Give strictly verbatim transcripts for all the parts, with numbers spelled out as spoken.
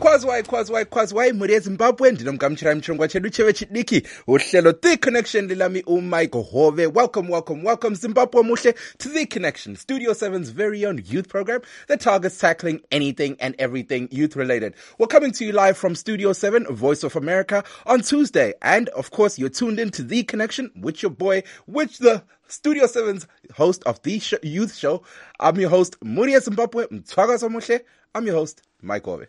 Kwazwai, kwazwai, kwazwai, muri eZimbabwe, ndinomgamuchira muchirongwa chedu cheve chidiki, uhlelo The Connection lilami uMichael Hove. Welcome, welcome, welcome, Zimbabwe muhle, to The Connection, Studio seven's very own youth program that targets tackling anything and everything youth-related. We're coming to you live from Studio seven, Voice of America, on Tuesday. And, of course, you're tuned in to The Connection with your boy, with the Studio seven's host of the sh- youth show. I'm your host, Muri eZimbabwe, Mthwakazo muhle. I'm your host, Mike Hove.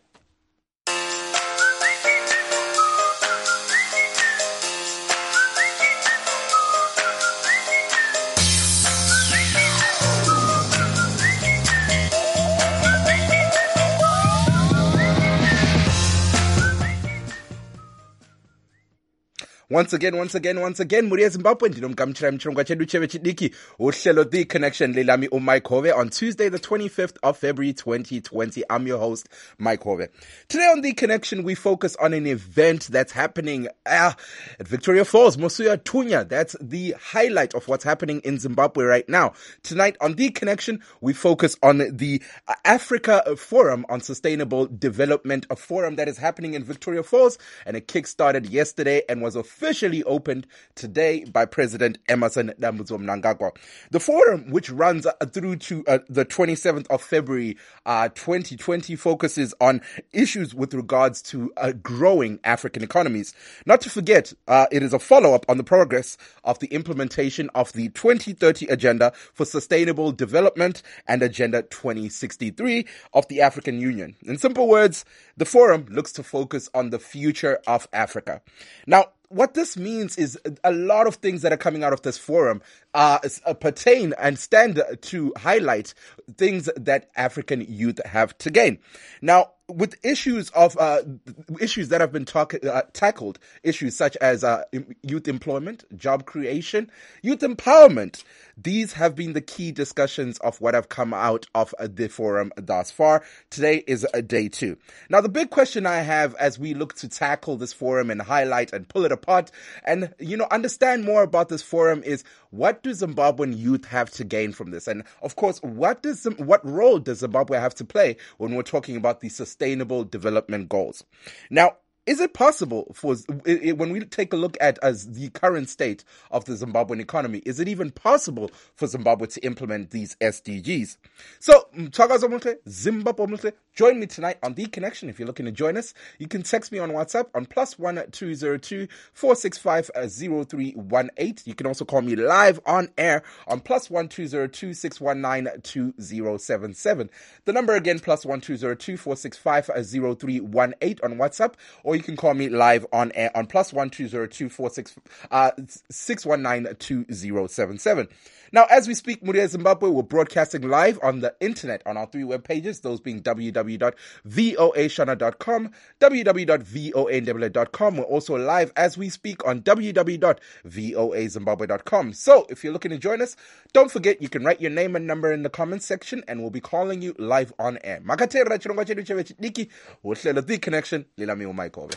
Once again, once again, once again, muri eZimbabwe, ndinomgamuchira muchirongwa chedu cheve chidiki, uhlelo The Connection lilami uMike Hove on Tuesday, the twenty-fifth of February, twenty twenty. I'm your host, Mike Hove. Today on The Connection, we focus on an event that's happening uh, at Victoria Falls, Mosuya Tunya. That's the highlight of what's happening in Zimbabwe right now. Tonight on The Connection, we focus on the Africa Forum on Sustainable Development, a forum that is happening in Victoria Falls, and it kick-started yesterday and was officially opened today by President Emmerson Dambudzo Mnangagwa. The forum, which runs uh, through to uh, the twenty-seventh of February uh, twenty twenty, focuses on issues with regards to uh, growing African economies. Not to forget, uh, it is a follow-up on the progress of the implementation of the twenty thirty Agenda for Sustainable Development and Agenda twenty sixty-three of the African Union. In simple words, the forum looks to focus on the future of Africa. Now, what this means is a lot of things that are coming out of this forum uh, pertain and stand to highlight things that African youth have to gain. Now, with issues of uh, issues that have been talk, uh, tackled, issues such as uh, youth employment, job creation, youth empowerment, these have been the key discussions of what have come out of uh, the forum thus far. Today is uh, day two. Now, the big question I have as we look to tackle this forum and highlight and pull it apart and, you know, understand more about this forum is, what do Zimbabwean youth have to gain from this? And, of course, what does what role does Zimbabwe have to play when we're talking about the Sustainable Development Goals? Now, is it possible for, when we take a look at as the current state of the Zimbabwean economy, is it even possible for Zimbabwe to implement these S D Gs? So, Mthwakazo muhle, Zimbabwe muhle, join me tonight on The Connection. If you're looking to join us, you can text me on WhatsApp on plus one two zero two four six five zero three one eight. You can also call me live on air on plus one two zero two six one nine two zero seven seven. The number again, plus one two zero two four six five zero three one eight on WhatsApp, or you can call me live on air on plus one two zero two four six uh six one nine two zero seven seven. Now, as we speak, Muri eZimbabwe, we're broadcasting live on the internet on our three web pages, those being w w w dot voa shona dot com, w w w dot voa ndebele dot com. We're also live as we speak on w w w dot voa zimbabwe dot com. So, if you're looking to join us, don't forget you can write your name and number in the comments section, and we'll be calling you live on air. Makatera chirongwa chedu cheve chidiki, uhlelo The Connection, lilami uMike Hove.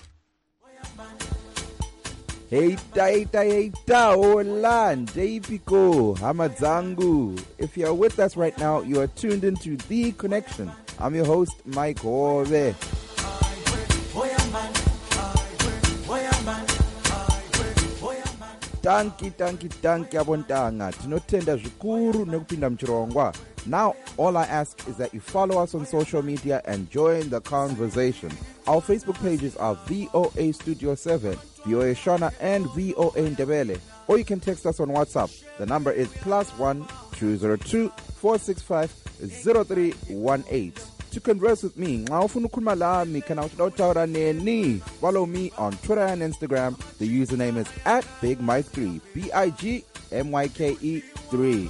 Heita, heita, heita, hola, Ndepiko, Hamadzangu. If you're with us right now, you are tuned into The Connection. I'm your host, Mike Hove. Tanki, tanki, tanki, abontanga. Tinotenda zvikuru nekupinda mchirongwa. Now, all I ask is that you follow us on social media and join the conversation. Our Facebook pages are V O A Studio seven, V O A Shona, and V O A Ndebele. Or you can text us on WhatsApp. The number is plus one two zero two four six five zero three one eight. To converse with me, follow me on Twitter and Instagram. The username is at Big Mike three, B I G M Y K E three.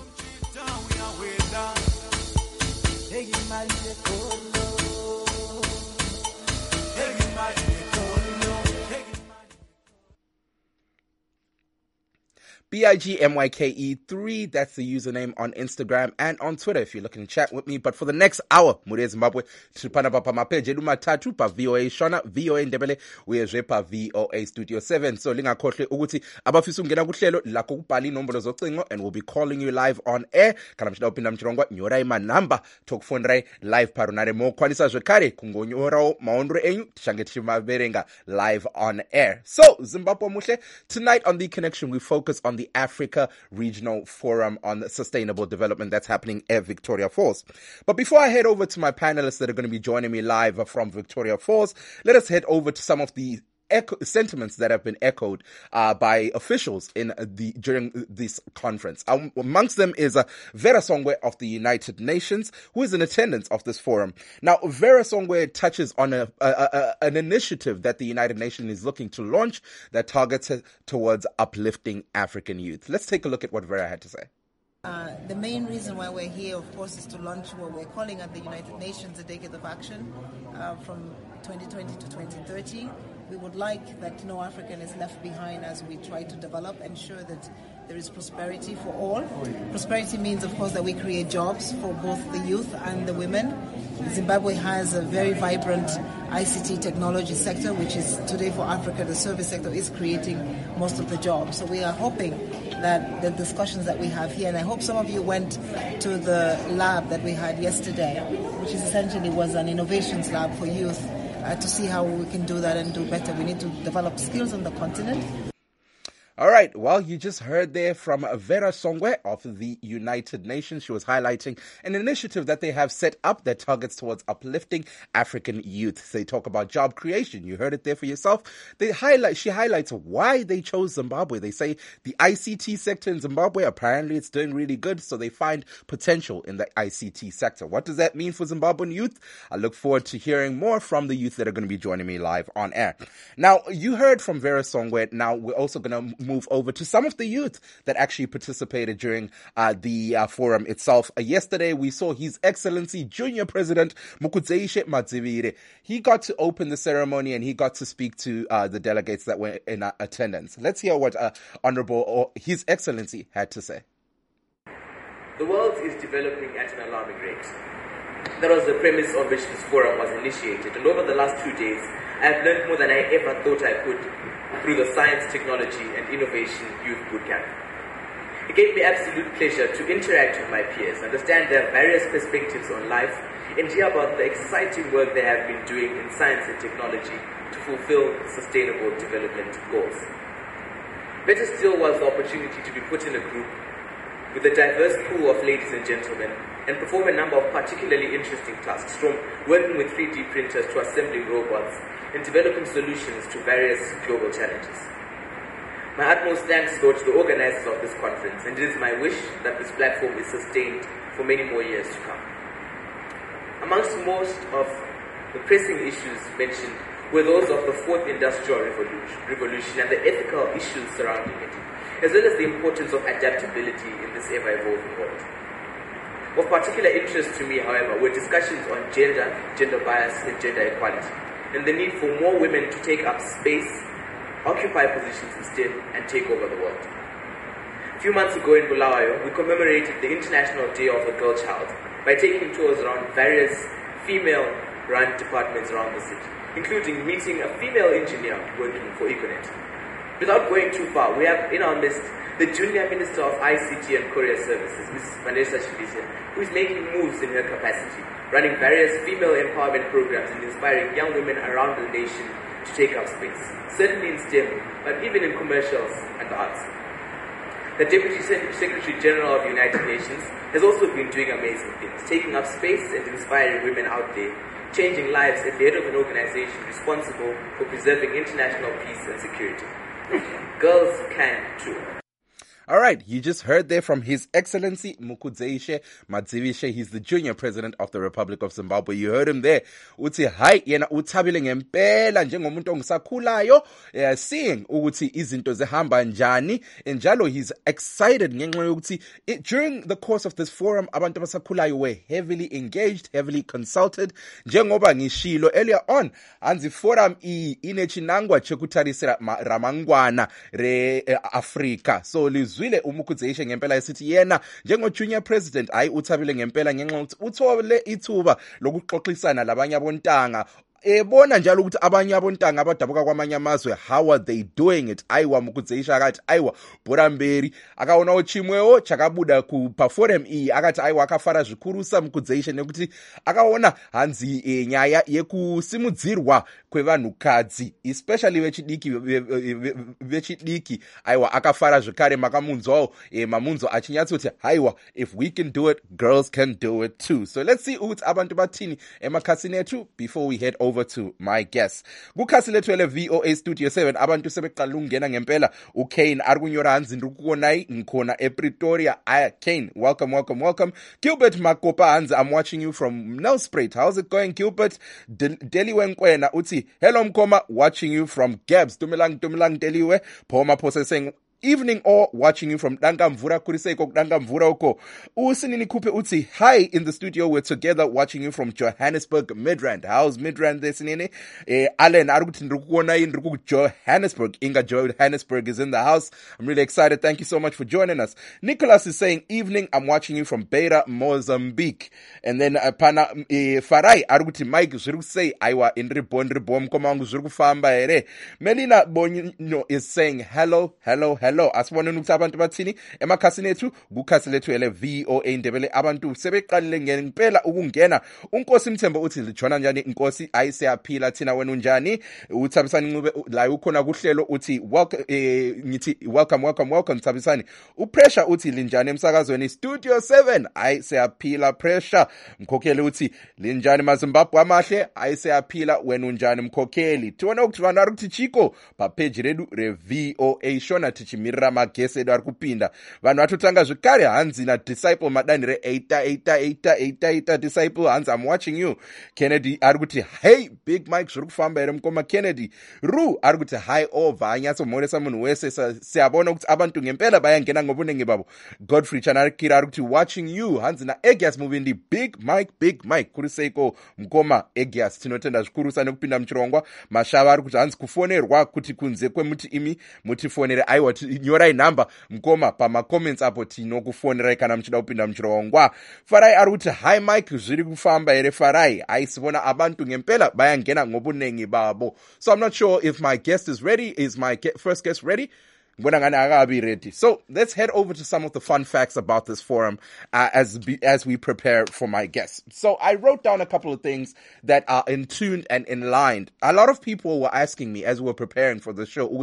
B I G M Y K E three. That's the username on Instagram and on Twitter if you're looking to chat with me. But for the next hour, Muri Zimbabwe, tripana pa mapeje lumatatu pa V O A Shona, V O A Ndebele, uyezwe pa V O A Studio seven. So lingakhohle ukuthi abafisa ungena kuhlelo lakho kubhala inombolo zocingo, and we'll be calling you live on air. Kana mshida upinda mchirongwa nyora ima namba tokufonera live parunare mo kwanisa zvekare kungonyora maondro enyu tishange tichimaverenga live on air. So Zimbabwe muhle, tonight on The Connection we focus on the Africa Regional Forum on Sustainable Development that's happening at Victoria Falls. But before I head over to my panelists that are going to be joining me live from Victoria Falls, let us head over to some of the Echo, sentiments that have been echoed uh, by officials in the during this conference. Um, amongst them is uh, Vera Songwe of the United Nations, who is in attendance of this forum. Now, Vera Songwe touches on a, a, a, an initiative that the United Nations is looking to launch that targets towards uplifting African youth. Let's take a look at what Vera had to say. Uh, the main reason why we're here, of course, is to launch what we're calling at the United Nations a Decade of Action uh, from twenty twenty to twenty thirty. We would like that no African is left behind as we try to develop, ensure that there is prosperity for all. Prosperity means, of course, that we create jobs for both the youth and the women. Zimbabwe has a very vibrant I C T technology sector, which is today for Africa, the service sector is creating most of the jobs. So we are hoping that the discussions that we have here, and I hope some of you went to the lab that we had yesterday, which is essentially was an innovations lab for youth, Uh, to see how we can do that and do better. We need to develop skills on the continent. All right, well, you just heard there from Vera Songwe of the United Nations. She was highlighting an initiative that they have set up that targets towards uplifting African youth. They talk about job creation. You heard it there for yourself. They highlight. She highlights why they chose Zimbabwe. They say the I C T sector in Zimbabwe, apparently it's doing really good, so they find potential in the I C T sector. What does that mean for Zimbabwean youth? I look forward to hearing more from the youth that are going to be joining me live on air. Now, you heard from Vera Songwe. Now, we're also going to move over to some of the youth that actually participated during uh, the uh, forum itself. Uh, yesterday, we saw His Excellency Junior President Mukudzaishe Madzivire. He got to open the ceremony and he got to speak to uh, the delegates that were in uh, attendance. Let's hear what uh, Honorable or His Excellency had to say. The world is developing at an alarming rate. That was the premise on which this forum was initiated, and over the last two days, I have learned more than I ever thought I could through the Science, Technology and Innovation Youth Bootcamp. It gave me absolute pleasure to interact with my peers, understand their various perspectives on life, and hear about the exciting work they have been doing in science and technology to fulfill sustainable development goals. Better still was the opportunity to be put in a group with a diverse pool of ladies and gentlemen and perform a number of particularly interesting tasks, from working with three D printers to assembling robots and developing solutions to various global challenges. My utmost thanks go to the organizers of this conference, and it is my wish that this platform is sustained for many more years to come. Amongst most of the pressing issues mentioned were those of the fourth industrial revolution, revolution and the ethical issues surrounding it, as well as the importance of adaptability in this ever-evolving world. Of particular interest to me, however, were discussions on gender, gender bias, and gender equality, and the need for more women to take up space, occupy positions instead, and take over the world. A few months ago in Bulawayo, we commemorated the International Day of the Girl Child by taking tours around various female-run departments around the city, including meeting a female engineer working for Econet. Without going too far, we have in our midst the Junior Minister of I C T and Courier Services, Missus Vanessa Shilise, who is making moves in her capacity, running various female empowerment programs and inspiring young women around the nation to take up space, certainly in STEM, but even in commercials and the arts. The Deputy Secretary General of the United Nations has also been doing amazing things, taking up space and inspiring women out there, changing lives at the head of an organization responsible for preserving international peace and security. Girls can too. All right, you just heard there from His Excellency Mukudzaishe Madzivire. He's the Junior President of the Republic of Zimbabwe. You heard him there. Uthi hayi yena uthabile ngempela njengomuntu ongisakhulayo, uh, seeing ukuthi izinto zihamba njani, njalo he's excited ngenxa yokuthi during the course of this forum abantu abasakhulayo were heavily engaged, heavily consulted. Njengoba ngishilo earlier on, anzi forum i inechinangwa chekutarisira ramangwana re uh, Africa. So lizu sizwile uMukhudzeshe ngempela esithi yena njengo junior president hayi uthabile ngempela ngenxa ukuthi uthole ithuba lokuxoxisana labanye abontanga ebona njalo ukuthi abanye abontanga abadabuka kwamanye amazwe how are they doing it ayiwa Mukhudzeshe akathi ayiwa Boramberi akaona ochimwewo chakabuda ku perform e akathi ayiwa akafara zvikuru Mukhudzeshe nekuti akaona hanzi e, nyaya yekusimudzirwa kwevanhukadzi especially vechidiki vechidiki ayiwa akafara zvekare makamunzwawo e, mamunzo achinyatsoti ayiwa if we can do it girls can do it too. So let's see ukuthi abantu bathini emakhasini ethu before we head over to my guest. Kukhasi lethu ele V O A Studio seven abantu sebeqala ukungena ngempela uKane ari kunyora hanzi ndikukonai ngikhona ePretoria. Kane, welcome welcome welcome. Gilbert Makopa hanzi, I'm watching you from Nelspruit. How's it going Gilbert? Deliwe Nkwena uthi hello Mkoma, watching you from Gabs. Dumelang dumelang Deliwe. Phoma phose saying evening or watching you from Dangamvura kuriseko Dangamvura uko. Usinini Kupe uti hi in the studio, we're together watching you from Johannesburg Midrand. How's Midrand this nini? Eh Allen arukuti ndikuona in Johannesburg. Inga Johannesburg is in the house. I'm really excited. Thank you so much for joining us. Nicholas is saying evening, I'm watching you from Beira, Mozambique. And then uh, pana eh, Farai arukuti Mike zuru say aiwa in ribon ribom komangu zuru famba ere. Melina Bonino is saying hello hello hello. Hello, asibone ukuthi abantu bathini emakhasini ethu kukhasi lethu ele V O A Ndebele abantu sebeqalile ngempela ukungena. uNkosi Mthembo uthi lijona njani inkosi ayisiyaphila thina wena unjani uThabisani Ncube la ukhona kuhlelo uthi welcome eh, ngithi welcome welcome welcome Thabisani. uPressure uthi linjani emsakazweni Studio seven ayisiyaphila Pressure. Mkhokheli uthi linjani maZimbabwe amahle ayisiyaphila wena unjani Mkhokheli. Tiwona ukuthi vanhu ari kuti Chico pa page redu re V O A Shona tichi mirira magese edu ari kupinda vanhu vatotanga zvekare hanzi na disciple madani re eita eita eita eita eita disciple hanzi I'm watching you. Kennedy ari kuti hey Big Mike zviri kufamba ere Mkoma Kennedy. Ru ari kuti hi over anyatsomhoresa munhu wese siyabona kuti abantu ngempela bayangena ngobunenge babo. Godfrey Chanarikira ari kuti watching you hanzi na Egias Muvindi Big Mike Big Mike kuriseko Mkoma Egias tinotenda zvikuru sana kupinda muchirongwa. Mashava ari kuti hanzi kufonerwa kuti kunze kwemuti imi mutifonere aiwa nyorai number Mkoma pama comments apo tinokufonera kana muchida kupinda muchirongwa. Farai ari kuti hi Mike zviri kufamba ere Farai aisibona abantu ngempela bayangena ngobunengi babo. So I'm not sure if my guest is ready. Is my ge- first guest ready? Ready. So let's head over to some of the fun facts about this forum uh, as be, as we prepare for my guests. So I wrote down a couple of things that are in tune and in line. A lot of people were asking me as we were preparing for the show,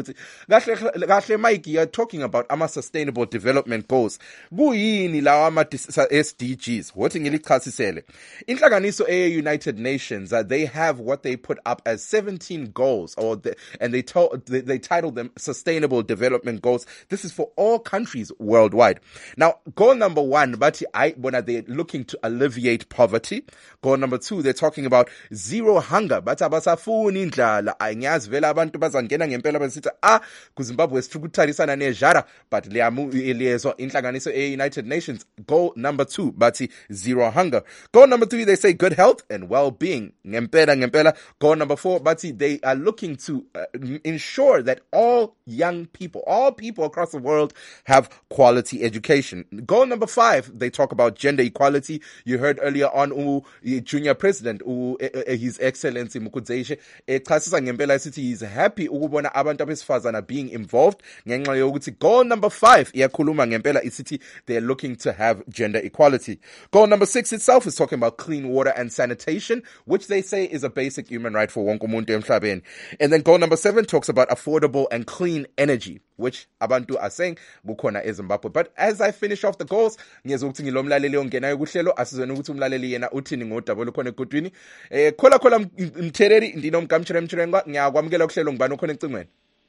Mike, you're talking about ama sustainable development goals. Guyini la ama S D Gs. What in Inhlanganiso e United Nations, uh, they have what they put up as seventeen goals, or the, and they, to, they they titled them sustainable development goals. This is for all countries worldwide. Now, goal number one, but I when are they looking to alleviate poverty? Goal number two, they're talking about zero hunger. But abasafuni indlala anyazi vela abantu bazangena ngempela basithi ah kuZimbabwe sifukutharisana nejara, but liyamu liyezo inhlanganiso e United Nations. Goal number two, but zero hunger. Goal number three, they say good health and well-being. Ngempela ngempela. Goal number four, but they are looking to uh, ensure that all young people All people across the world have quality education. Goal number five, they talk about gender equality. You heard earlier on u junior president u His Excellency Mukhudzeshe echasisa ngempela sithi he's happy ukubona abantu abesifazana being involved ngenxa yokuthi goal number five iyakhuluma ngempela isithi they're looking to have gender equality. Goal number six itself is talking about clean water and sanitation, which they say is a basic human right for wonke umuntu emhlabeni. And then goal number seven talks about affordable and clean energy, which abantu are saying bukhona eZimbabwe. But as I finish off the goals, ngiyeza ukuthi ngilomlaleli ongenayo kuhlelo asizweni ukuthi umlaleli yena uthini ngodaba lokhona egodwini. Eh khola khola Mthereri ndinomkamtshire mtshirengwa ngiyakwamukela kuhlelo ngibani okhona ecingweni.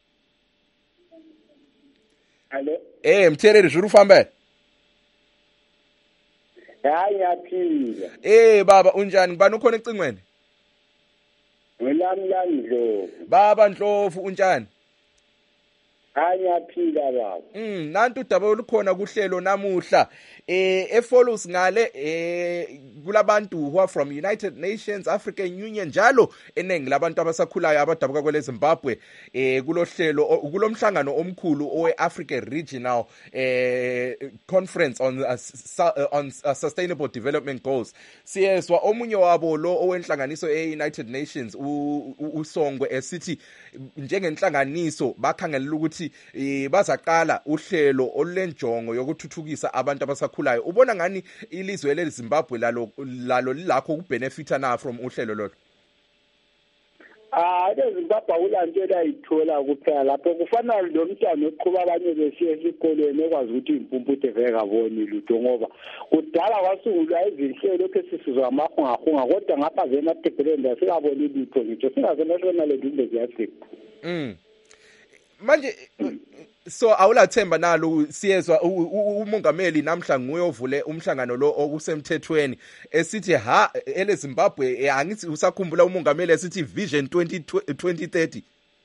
Hello. Eh Mthereri juru famba. Hayi yaphila. Eh baba unjani ngibani okhona ecingweni? Welami landlo. Baba Ndlovu unjani? Anyaphila baba. Mm, nantu udaba olukhona kuhlelo namuhla eh efollows ngale eh kulabantu who are from United Nations, African Union njalo enengi labantu abasakhulayo abadabuka kwele Zimbabwe eh kulohlelo kulomhlangano omkhulu owe African Regional eh Conference on uh, su- on uh, Sustainable Development Goals. Siyezwa omunye wabo lo owenhlanganiso e-United Nations uSongwe esithi njengenhlanganiso bakhangelela ukuthi eh, bazaqala uhlelo olulenjongo yokuthuthukisa abantu abasakhulayo. Ubona ngani ilizwe leZimbabwe lalo lalo lilakho ukubenefita na from uhlelo lolo? Ah, leZimbabwe ulantshela ithola kuphela lapho kufana lomntwana oqhuba abanye besiye esikoleni ekwazi ukuthi impumputhe veke kaboni lutho ngoba kudala wasungulwa izinhlelo lokho sisizwa amahungahunga kodwa ngapha vena eThekweleni sikaboni lutho ngitsho singaze national ndumbe ziyasika. Mm. Manje so awulathemba nalo siyezwa umongameli namhla nguye ovule umhlangano lo okusemthethweni esithi ha ele Zimbabwe angithi usakhumbula umongameli esithi Vision twenty thirty.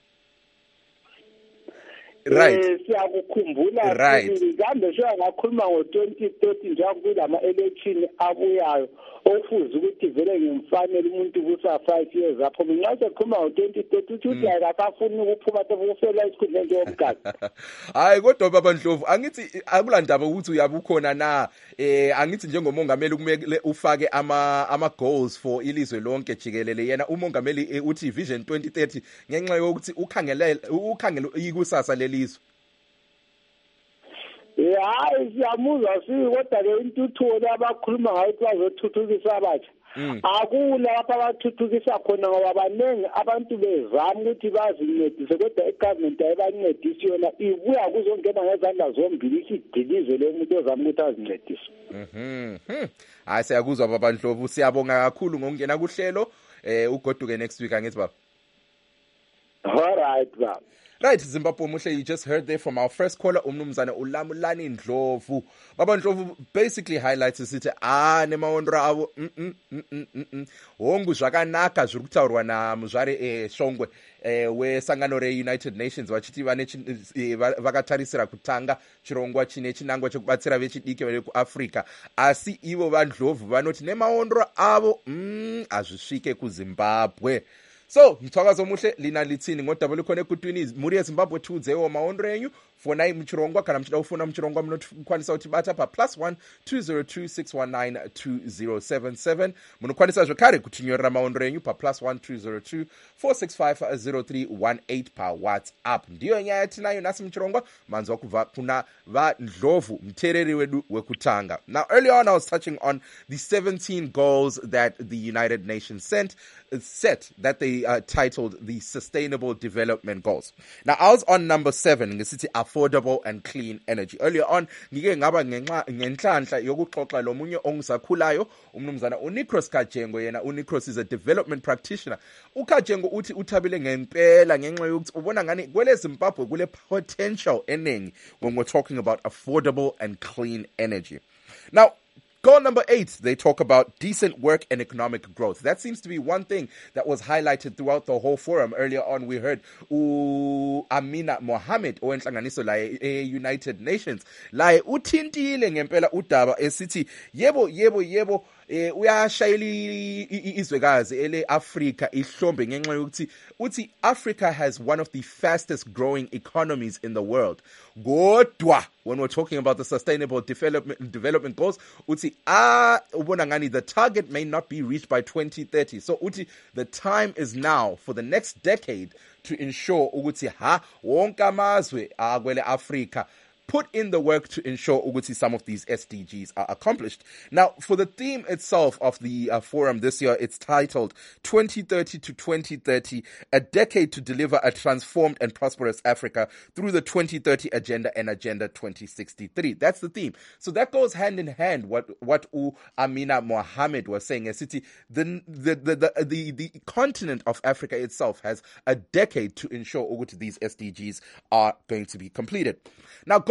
Right. Eh siyakukhumbula right. Kambe sho ngakhuluma ngo twenty thirty njengoba kulama election abuyayo ofuze ukuthi vele ngimfanele umuntu kusa five years apho mina sekhuluma ngo twenty thirty uthi akafuni ukuphuma tofela isikhundleni yomgadi. Hayi kodwa baba Ndlovu angithi akulandaba ukuthi uyabukhona na eh angithi njengomongameli kumele ufake ama ama goals for ilizwe lonke jikelele yena umongameli uthi Vision twenty thirty ngenxa yokuthi ukhangelela ukhangela ikusasa lelizwe. Eh hayi siyamuzwa sikodwa le intuthuko labakhuluma ngayo ukuthi bazothuthukisa abatsha. Akula lapha abathuthukisa khona ngoba abanengi abantu bezama ukuthi bazincedise kodwa igovernment ayibancedisi yona ibuya kuzongena ngezandla zombili isidilize lo muntu ozama ukuthi azincedise. Mhm. Hayi siyakuzwa baba Ndlovu siyabonga kakhulu ngokungena kuhlelo eh ugoduke next week angithi baba. All right baba. Right, Zimbabwe Muhle, you just heard there from our first caller, umnumzana uLamulani Ndlovu. Baba Ndlovu basically highlights isithi ah nemaondra avo mm mm hongu zvakanaka zviri kutaurwa namuzvare eh Shongwe eh wesangano reUnited Nations vachiti vane vakatarisira kutanga chirongwa chine chinangwa chekubatsira vechidiki vere kuAfrica asi ivo vaNdlovu vanoti nemaondra avo mm azvisvike kuZimbabwe. So, mthwakazo muhle lina litsini ngodaba lukhona ekutwini muri eZimbabwe tudzewo maondro enyu fona imchirongwa kana mchida ufuna mchirongwa munokwanisa kuti bata pa plus one two zero two six one nine two zero seven seven munokwanisa zvekare kutinyorera maondro enyu pa plus one two zero two four six five zero three one eight pa WhatsApp. Ndiyo nyaya yatinayo nasi mchirongwa manzwa kubva kuna vaNdlovu mtereri wedu wekutanga. Now earlier on I was touching on the seventeen goals that the United Nations sent set that they uh, titled the Sustainable Development Goals. Now I was on number seven ngesithi affordable and clean energy. Earlier on ngike ngaba ngenhlanhla yokuxoxa lomunye ongisakhulayo umnumzana uNicros Kajengo. Yena uNicros is a development practitioner. uKajengo uthi uthabile ngempela ngenxa yokuthi ubona ngani kwele Zimbabwe kule potential enengi when we're talking about affordable and clean energy. Now goal number eight, they talk about decent work and economic growth. That seems to be one thing that was highlighted throughout the whole forum. Earlier on, we heard u Amina Mohammed owenhlanganiso la e-United Nations. La uthintile ngempela udaba esithi yebo yebo yebo eh uyashayela izwekazi ele Africa ihlombe ngenxa yokuthi uthi Africa has one of the fastest growing economies in the world. Godwa when we're talking about the sustainable development development goals uthi ah ubona ngani the target may not be reached by twenty thirty. So uthi the time is now for the next decade to ensure ukuthi ha wonke amazwe akwele Africa put in the work to ensure Uguti some of these S D Gs are accomplished. Now, for the theme itself of the uh, forum this year, it's titled twenty thirty to twenty thirty, a decade to deliver a transformed and prosperous Africa through the twenty thirty agenda and agenda twenty sixty-three. That's the theme. So that goes hand in hand what what U Amina Mohammed was saying. A city, the the, the the the the continent of Africa itself has a decade to ensure Uguti these S D Gs are going to be completed. Now, go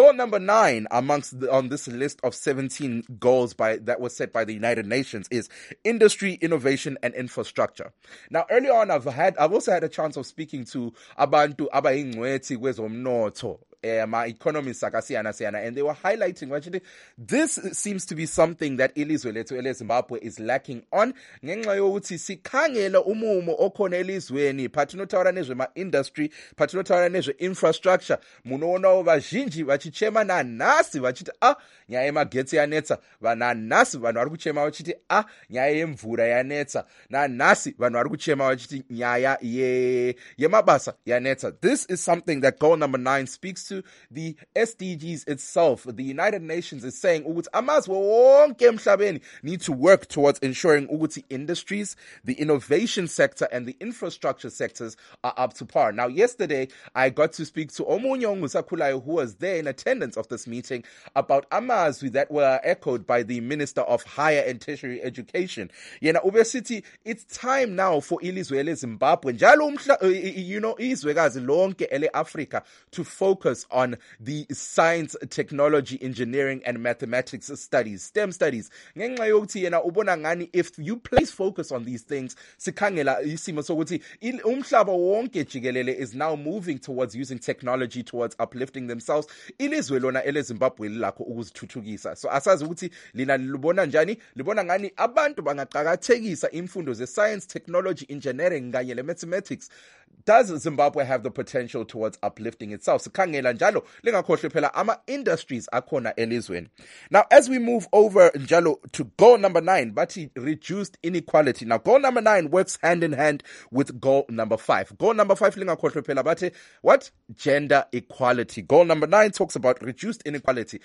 goal number nine amongst the, on this list of seventeen goals by that was set by the United Nations is industry, innovation, and infrastructure. Now, earlier on, I've had I've also had a chance of speaking to abantu abayingcwethi kwezomnotho. Uh, my economists and they were highlighting actually this seems to be something that ilizwe lethu ele Zimbabwe is lacking on ngenxa yokuthi sikhangela umumo okhona elizweni phathinothawula nezwe ma industry phathinothawula nezwe infrastructure munoona vazhinji vachichema nanhasi vachiti ah nyaya yemagetsi yanetsa vananhasi vanhu vari kuchema vachiti ah nyaya yemvura yanetsa nanhasi vanhu vari kuchema vachiti nyaya ye yemabasa yanetsa. This is something that goal number nine speaks to. The S D Gs itself, the United Nations is saying ukuthi amazwe wonke emhlabeni need to work towards ensuring ukuthi industries, the innovation sector and the infrastructure sectors are up to par. Now, yesterday I got to speak to Omunye Ongusakhulayo, who was there in attendance of this meeting, about amazwi that were echoed by the Minister of Higher and Tertiary Education. Yena ubesithi it's time now for ilizwe ele Zimbabwe njalo umhla you know izwekazi lonke ele Africa to focus on the science, technology, engineering, and mathematics studies, STEM studies. Ngenxa yokuthi yena ubona ngani if you place focus on these things, sikhangela isimo sokuthi umhlaba wonke jikelele is now moving towards using technology towards uplifting themselves. Ilizwe lona ele Zimbabwe lakho ukuzithuthukisa. So asazi ukuthi lina libona njani? Libona ngani abantu bangaqhakathekisa imfundo ze science, technology, engineering kanye le mathematics. Does Zimbabwe have the potential towards uplifting itself? Sikhangela njalo lingakhohlwe phela ama industries akhona elizweni. Now, as we move over njalo to goal number nine, but reduced inequality. Now, goal number nine works hand in hand with goal number five. Goal number five lingakhohlwe phela bathi what? Gender equality. Goal number nine talks about reduced inequality.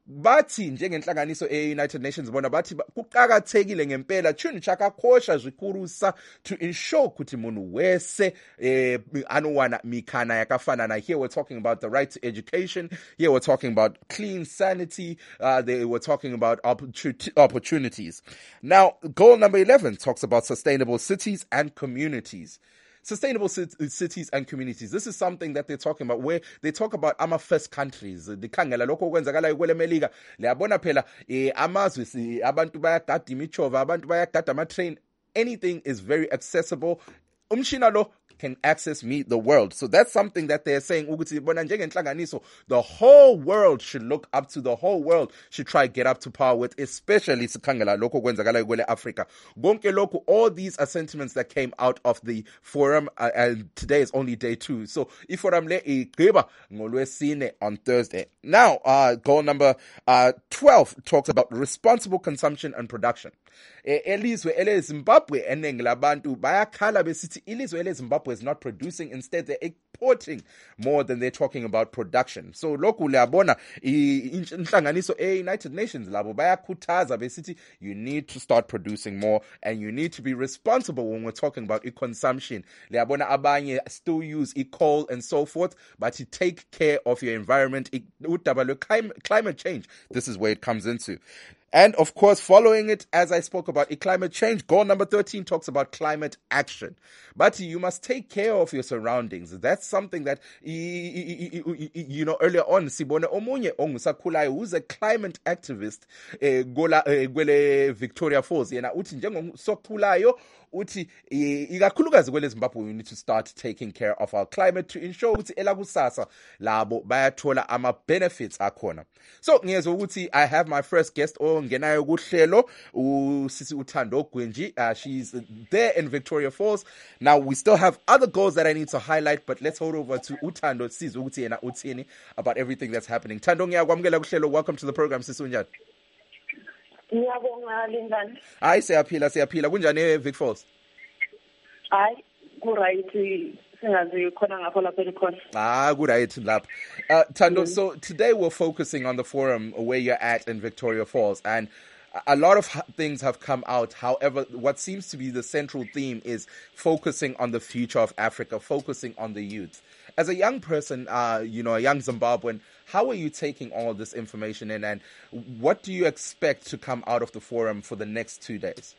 Bathi njengenhlanganiso e-United Nations bona bathi kuqhakathekile ngempela tshuni chakakhosha zikurusa to ensure ukuthi munhu wese eh, anowana mikhana yakafana na. Here we're talking about the right to education, here we're talking about clean sanity, uh, they were talking about opportunities. Now, goal number eleven talks about sustainable cities and communities. Sustainable cities and communities. This is something that they're talking about, where they talk about ama first countries. Dikhangela lokho kwenzakala kwele Melika. Liyabona phela eh amazwe abantu bayagada imichova, abantu bayagada ama train. Anything is very accessible. Umshina lo can access me the world. So that's something that they're saying ukuthi bona njengenhlanganiso the whole world should look up to, the whole world should try to get up to par with, especially sikhangela lokho kwenzakala kwele Africa. Konke lokho, all these are sentiments that came out of the forum, uh, and today is only day two. So iforum le igqiba ngolwesine on Thursday. Now, uh, goal number uh, twelve talks about responsible consumption and production. Elizwe ele Zimbabwe eningi labantu bayakhala besithi ilizwe ele Zimbabwe is not producing, instead they're exporting more than they're talking about production. So lokhu liyabona inhlanganiso e-United Nations labo bayakhuthaza besithi you need to start producing more and you need to be responsible when we're talking about e-consumption. Liyabona abanye still use e-coal and so forth, but you take care of your environment. Climate change, this is where it comes into. And of course, following it, as I spoke about, climate change, goal number thirteen talks about climate action. But you must take care of your surroundings. That's something that, you know, earlier on, Sibone Omunye Ongusakhulayo, who's a climate activist, Gwele Victoria Falls, yena uthi njengoSokhulayo uthi ikakhulukazi kwele Zimbabwe, we need to start taking care of our climate to ensure ukuthi elakusasa labo bayathola ama benefits akhona. So ngiyezwa ukuthi I have my first guest ongenayo kuhlelo, uSisi Uthando Gwenji. Uh, she's there in Victoria Falls. Now we still have other goals that I need to highlight, but let's hold over to Uthando Siz ukuthi yena uthini about everything that's happening. Thando, ngiyakwamukela kuhlelo. Welcome to the program, Sisi unjani? Ngiyabonga Lingani. Hayi siyaphila siyaphila. Kunjani eVic Falls? Hayi ku right singazi khona ngapho lapha ekhona. Ah, good right lapha. Uh Thando, so today we're focusing on the forum where you're at in Victoria Falls, and a lot of things have come out. However, what seems to be the central theme is focusing on the future of Africa, focusing on the youth. As a young person, uh, you know, a young Zimbabwean, how are you taking all this information in, and what do you expect to come out of the forum for the next two days?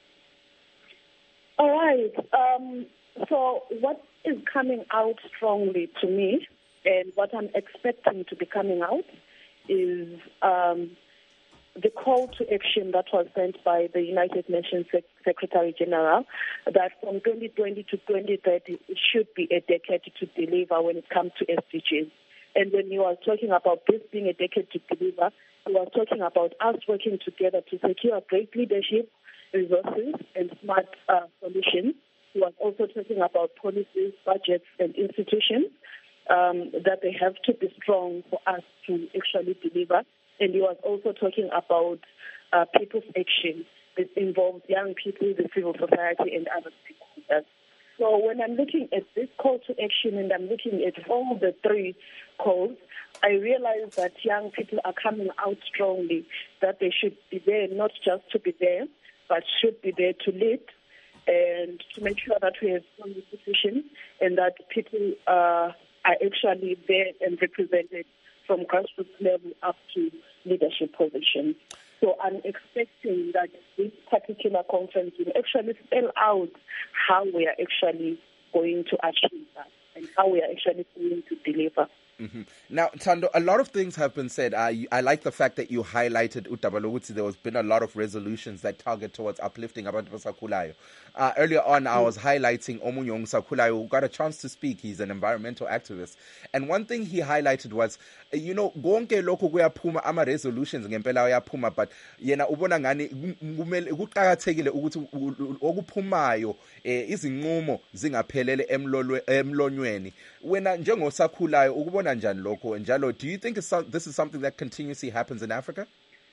All right. Um, so what is coming out strongly to me, and what I'm expecting to be coming out, is um, the call to action that was sent by the United Nations Sec- Secretary General that from twenty twenty to twenty thirty it should be a decade to deliver when it comes to S D Gs. And when you are talking about this being a decade to deliver, you are talking about us working together to secure great leadership, resources, and smart uh, solutions. You are also talking about policies, budgets, and institutions um, that they have to be strong for us to actually deliver. And you are also talking about uh, people's action that involves young people, the civil society, and other stakeholders. So when I'm looking at this call to action and I'm looking at all the three calls, I realize that young people are coming out strongly, that they should be there not just to be there, but should be there to lead and to make sure that we have strong institutions and that people uh, are actually there and represented from grassroots level up to leadership positions. So I'm expecting that this particular conference will actually spell out how we are actually going to achieve that and how we are actually going to deliver. Mm-hmm. Now, Thando, a lot of things have been said. Uh, I like the fact that you highlighted Utabaloguti. There has been a lot of resolutions that target towards uplifting Abantu Basakulayo. Uh, earlier on, I was highlighting Omunyong Sakulayo, who got a chance to speak. He's an environmental activist. And one thing he highlighted was, you know, gonke lokho kuyapuma ama resolutions ngempela uyapuma, but yena ubona ngani kumele kuqhakathekile ukuthi okuphumayo izinqumo zingaphelele emlonyweni. Wena njengosakhulayo ukubona njani lokho njalo, do you think it's some, this is something that continuously happens in Africa?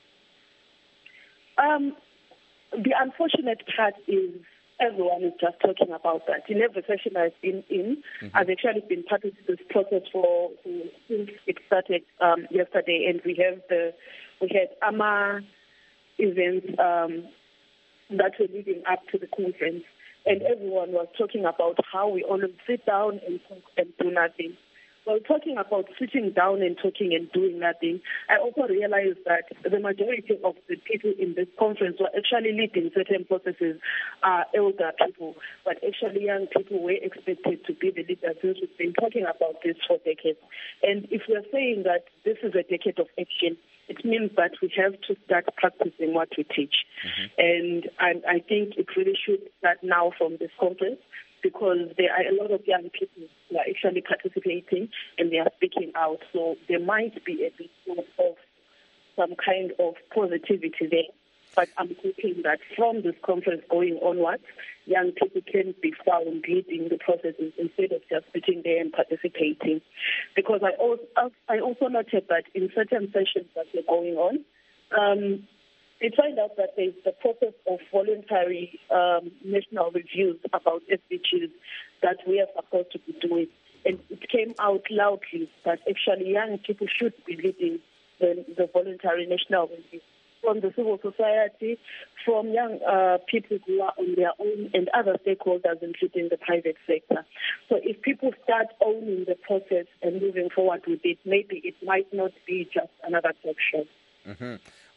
Um, the unfortunate part is everyone is just talking about that. In every session I've been in, mm-hmm. I've actually been part of this process for, for since it started um, yesterday, and we have the we had A M A events um, that were leading up to the conference, and everyone was talking about how we always sit down and talk and do nothing. Well, talking about sitting down and talking and doing nothing, I also realized that the majority of the people in this conference were actually leading certain processes are elder people, but actually young people were expected to be the leaders since we've been talking about this for decades. And if we're saying that this is a decade of action, it means that we have to start practicing what we teach. Mm-hmm. And I, I think it really should start now from this conference, because there are a lot of young people who are actually participating and they are speaking out. So there might be a bit of some kind of positivity there. But I'm hoping that from this conference going onwards, young people can be found leading the processes instead of just sitting there and participating. Because I also, I also noted that in certain sessions that are going on, um, we find out that there's the process of voluntary um, national reviews about S D Gs that we are supposed to be doing. And it came out loudly that actually young people should be leading the, the voluntary national reviews from the civil society, from young uh, people who are on their own, and other stakeholders, including the private sector. So if people start owning the process and moving forward with it, maybe it might not be just another talk show. Mm-hmm.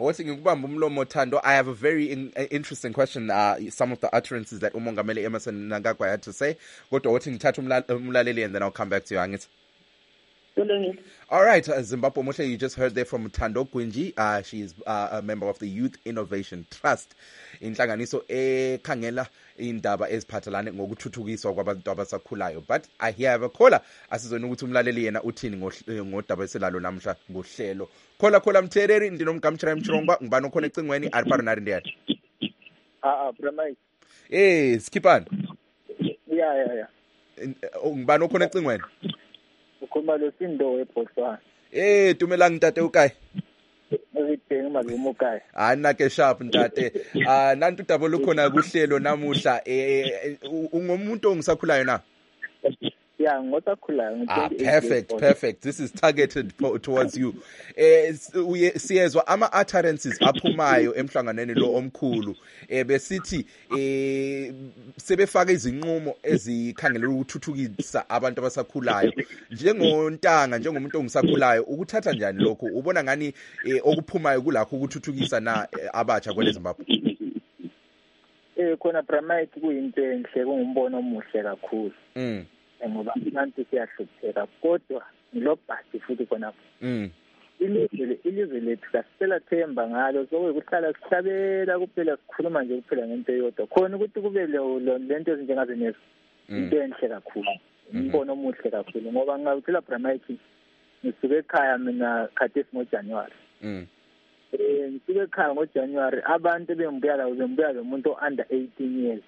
I have a very in, uh, interesting question. Uh, some of the utterances that uMongameli Emmerson Mnangagwa had to say. Go to Umlaleli and then I'll come back to you, Angit. All right, uh, Zimbabwe Moshe, you just heard there from Thando Gwinji. Uh, she is uh, a member of the Youth Innovation Trust. Inhlanganiso ekhangela indaba eziphathelane ngokuthuthukiswa kwabantu abasakhulayo. But I hear a caller asizona ukuthi umlaleli yena uthini ngodaba eselalo namhla ngohlelo. Khola khola Mthereri ndinomkamtshira emchirongwa ngibani okhona ecingweni ariparo nari ndiyathi. Ah ah Bramai. Eh skipani. Yeah yeah yeah. Ngibani okhona ecingweni? Ukhuluma lo Sindo eBotswana. Eh tumelang ntate ukayi? Ngidinga malume ukayi. Ana ke sharp ntate. Ah nantu dabo lukhona kuhlelo namuhla eh ungomuntu ongisakhulayo na? Yeah, ngosakhulayo. Ah perfect perfect. This is targeted towards you. Eh siyezwa ama utterances aphumayo emhlanganweni lo omkhulu eh besithi eh sebefaka izinqumo ezikhangela ukuthuthukisa abantu abasakhulayo njengontanga njengomuntu ongisakhulayo ukuthatha njani lokho ubona ngani okuphumayo kulakho ukuthuthukisa na abatsha kwele Zimbabwe. Eh khona Bramite kuyinto enhle kungumbono omuhle kakhulu. Mm. Ngoba abantu siyahlupheka kodwa ngilobhasi futhi khona. Mm. ilizwe ilizwe lethu kasela themba ngalo sokuhlala sihlabela kuphela sikhuluma nje kuphela ngento eyodwa khona ukuthi kube lento ezinjengazo nezo into enhle kakhulu umbono omuhle kakhulu ngoba ngawuthela Bramike ngisuke ekhaya mina khathesi ngoJanuary mm eh ngisuke ekhaya ngoJanuary abantu bembuya la uzembuya lo muntu under eighteen years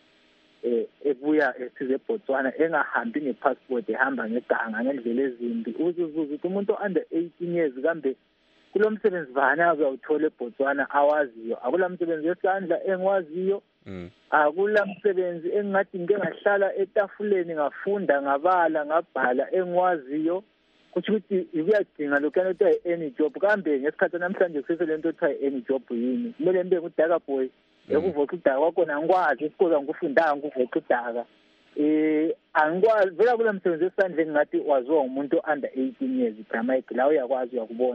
eh ebuya esize eBotswana engahambi ngepassport ehamba ngeganga ngendlela ezimbi uzuzuza ukuthi umuntu under eighteen years kambe kulomsebenzi bani azawuthola eBotswana awaziyo akulamsebenzi yesandla engwaziyo mm akulamsebenzi engathi ngike ngahlala etafuleni ngafunda ngabala ngabhala engwaziyo kuthi ukuthi uyadinga lokho ukuthi any job kambe ngesikhathi namhlanje kusese lento ethi any job yini kumele mbe ngudaka boy ekuvoxa udaka kwakho nangikwazi isikole ngikufundanga ukuvoxa udaka eh angikwazi vela kule msebenzi esandleni ngathi waziwa umuntu under eighteen years Bramike la uyakwazi uyakubona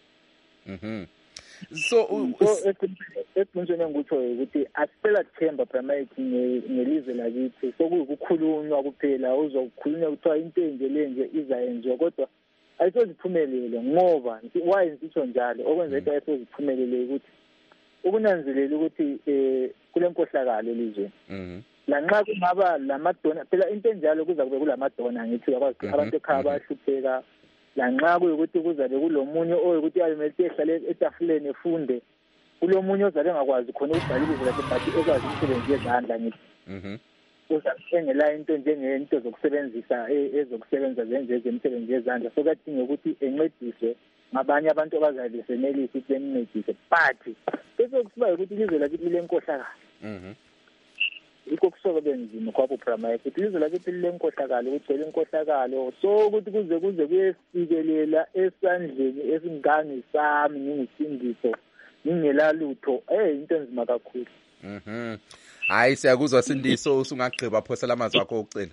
mhm so eqinisweni ngikutsho ukuthi asipela themba Bramike ngelizwe lakithi sokuyikukhulunywa kuphela uzokukhulunywa kuthiwa into enje lenje izayenziwa kodwa ayisoziphumelele ngoba why ngitsho njalo okwenza ukuthi ayisoziphumelele ukuthi ukunanzelela ukuthi eh kule nkohlakalo elizweni mhm lanxa kungaba lamadona phela into enjalo kuza kube kulamadona ngithi yakwazi abantu ekhaya bahlupheka lanxa kuyukuthi kuzabe kulomunye oyukuthi ayimele ehlale etafuleni efunde kulomunye ozabe ngakwazi khona ukubhala ibizo lakhe but ekwazi umsebenzi wezandla ngithi mhm uzasengela into njengento zokusebenzisa ezokusebenza zenze ezemisebenzi yezandla sokadinga ukuthi encediswe ngabanye abantu abazabe senelisa ukuthi bencedise but bese kusiba ukuthi ilizwe lakithi lenkohlakalo mhm ikho kusoka benzima kwabo Bramike ukuthi ilizwe lakithi lenkohlakalo ukugcela inkohlakalo so ukuthi kuze kuze kuyefikelela esandleni esingangi sami ngingisindiso ngingela lutho eh into enzima kakhulu mhm hayi siyakuzwa Sindiso usungagqiba phosela amazwi akho okugcina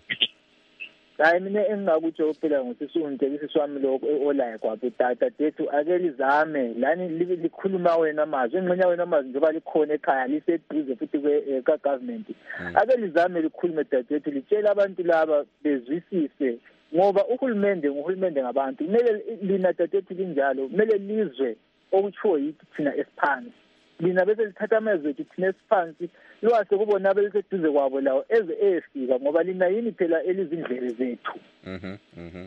hayi mina engingakutsho phela ngosisundekisi swami lokho olaye kwabo tata tethu ake lizame lani likhuluma wena amazwi engxenya wena amazwi njengoba likhona ekhaya liseduze futhi ka government ake lizame likhulume dadethu litshela abantu laba bezwisise ngoba uhulumende nguhulumende ngabantu kumele lina dadethu linjalo kumele lizwe okutshiwo yithi thina esiphansi lina bese lithatha amazwi ethi thina esiphansi lwase kubona beliseduze kwabo lawo eze efika ngoba lina yini phela elizindlebe zethu mhm mhm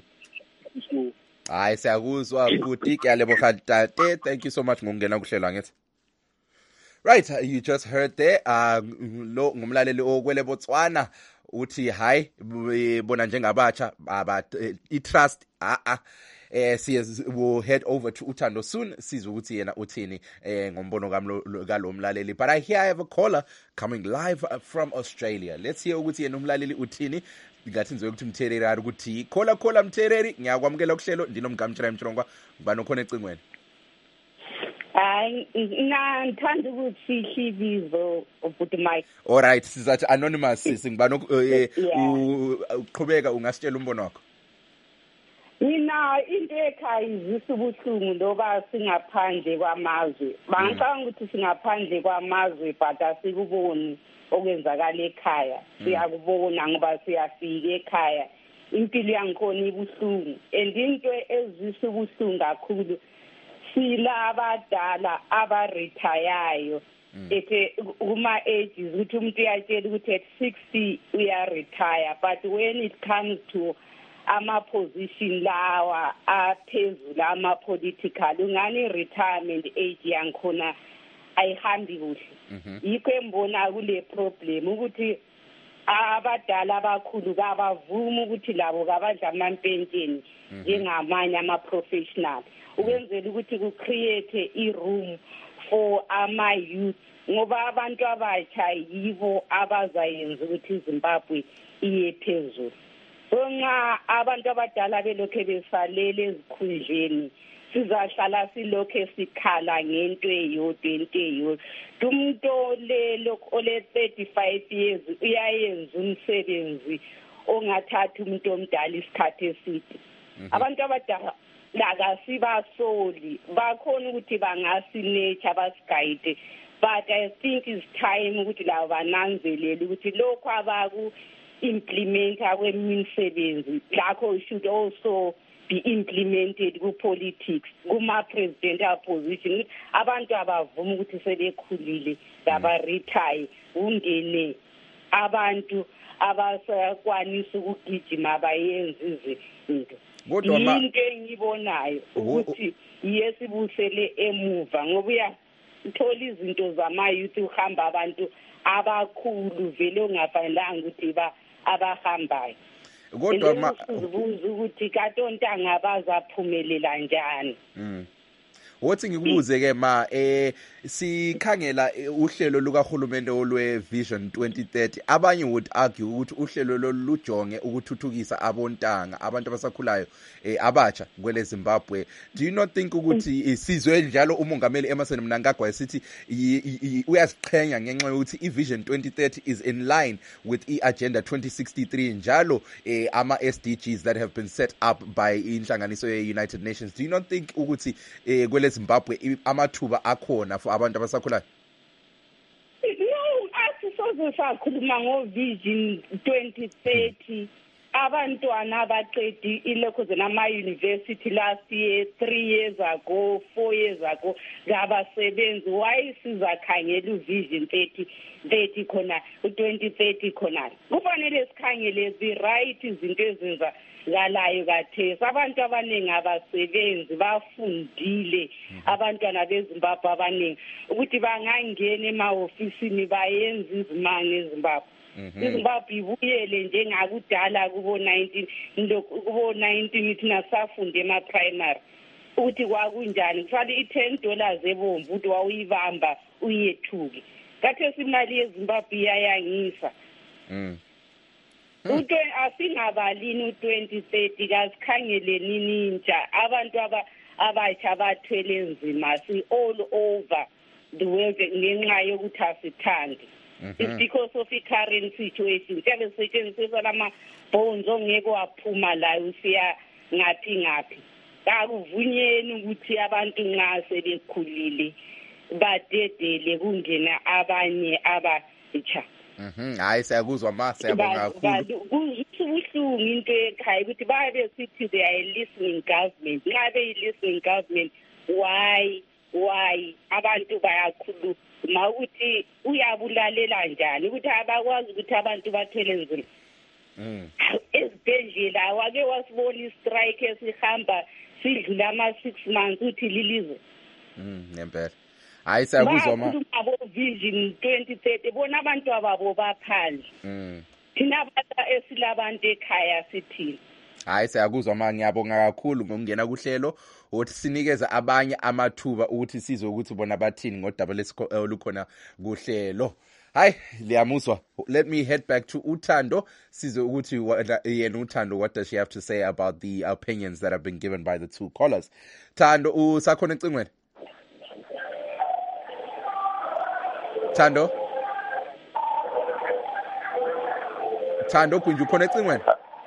hayi siyakuzwa futhi kuyaleboga tate thank you so much ngokungena kuhlelwa ngithi right you just heard there uh lo ngumlaleli okwele Botswana uthi hayi bona njengabatsha i trust a a eh siye will head over to Uthando soon sizwe ukuthi yena uthini eh ngombono kalomlaleli but I hear I have a caller coming live from Australia. Let's hear ukuthi yena umlaleli uthini ngathi ngizoye ukuthi Mthereri ari ukuthi caller caller Mthereri ngiyakwamukela ukuhlelo ndinomgamtshela emtshongwa ngibani okhona ecingweni. Hayi na ngithanda ukuthi Hlibizo ubuthi Mike. All right sizathi anonymous singibani uqhubeka ungasitshela umbono wakho. Mina into ekhaya izisa ubuhlungu ngoba singaphandle kwamazwe. Bangicanga ukuthi singaphandle kwamazwe but asikuboni okwenzakala ekhaya. Siyakubona ngoba siyafika ekhaya. Impilo yangikhona ibuhlungu and into ezisa ubuhlungu kakhulu silaba abadala abarethayayo ethe kuma ages ukuthi umuntu uyatshela ukuthi at sixty uya retire but when it comes to ama position lawa aphezulu ama political ungani retirement age yangikhona ayihambi kuhle yikho embona kule problem ukuthi abadala abakhulu kabavuma ukuthi labo kabadla amampentsheni njengamanye ama professional ukwenzela ukuthi ku create i room for ama youth ngoba abantu abatsha yibo abazayenza ukuthi iZimbabwe iye phezulu. Songa abantu abadala belokhe besalele ezikhundleni sizahlala silokhe sikhala ngento eyodwa into eyodwa umuntu lelo ole thirty-five years uyayenza umsebenzi ongathatha umuntu omdala isikhathi eside. Abantu abadala la kasibasoli bakhona ukuthi bangasinecha basigayide but I think it's time ukuthi la bananzelele ukuthi lokho abaku implementa kwemisebenzi lakho should also be implemented ku politics kuma presidential position abantu abavuma ukuthi sebekhulile ngaba retire ungene abantu abasakwanisa ukugijima bayenza izinto kodwa ma into engibonayo ukuthi yesibusele emuva ngoba uya uthola izinto zama youth uhamba abantu abakhulu vele ungafanelanga ukuthi ba abahambayo kodwa ma uzibuza ukuthi katontanga bazaphumelela njani. mm. Wothi ngikubuze ke ma eh sikhangela uhlelo lukaHulumende olwe Vision twenty thirty abanye would argue ukuthi uhlelo lolujonge ukuthuthukisa abontanga abantu abasakhulayo eh abatsha kwele Zimbabwe. Do you not think ukuthi isizwe njalo umongameli Emmerson Mnangagwa esithi uyaziqhenya ngenxa yokuthi iVision twenty thirty is in line with iAgenda twenty sixty-three njalo eh ama S D Gs that have been set up by inhlanganiso ye-United Nations? Do you not think ukuthi eh kwele Zimbabwe amathuba akhona for abantu abasakhulayo? No, asisoze sakhuluma ngo Vision twenty thirty abantwana abaqedi ilokho nama university last year, three years ago, four years ago ngabasebenzi. Why sizakhangela uVision thirty thirty khona u-twenty thirty khona? Kufanele sikhangele the right izinto ezenza ngalayo kathesi abantu abaningi abasebenzi bafundile abantwana beZimbabwe abaningi ukuthi bangangena ema-ofisini bayenza izimanga eZimbabwe. iZimbabwe ibuyele njengakudala kubo nineteen kubo nineteen thina safunde ema-primary ukuthi kwakunjani kufanele i-ten dollars ebomvu ukuthi wawuyibamba uyethuke. Kathesi imali yeZimbabwe iyayangisa. mm. Uto asingabalini u-twenty thirty kasikhangeleni intsha abantu abatsha abathwele nzima si all over the world ngenxa yokuthi asithandi. It's because of the current situation. Siyabe sisetshenziswa lama-bones ongeke waphuma layo usiya ngaphi ngaphi. Kakuvunyeni ukuthi abantu nxa sebekhulile badedele kungena abanye abatsha. Mhm hayi siyakuzwa ma siyabonga kakhulu. Kubuhlungu into ekhaya ukuthi babe sithi they are listening government. Nxa be listening government why why abantu bayakhulu ma ukuthi uyabulalela njani ukuthi abakwazi ukuthi abantu bathele nzima. Mm. Esibhedlela awake wasibona istrike esihamba sidlula ama six months uthi lilize. Mm ngempela. Hayi siyakuzwa ma. Abo Vision twenty thirty bona abantu ababo baphandle. Mm. Thina abantu esilabantu ekhaya sithini. Hayi siyakuzwa ma ngiyabonga kakhulu ngokungena kuhlelo ukuthi sinikeza abanye amathuba ukuthi sizwe ukuthi bona bathini ngodaba lesikhona kuhlelo. Hayi liyamuzwa. Let me head back to Uthando sizwe ukuthi yena Uthando what does she have to say about the opinions that have been given by the two callers. Thando usakhona ecingweni? Thando Thando kunje ukhona ecingweni?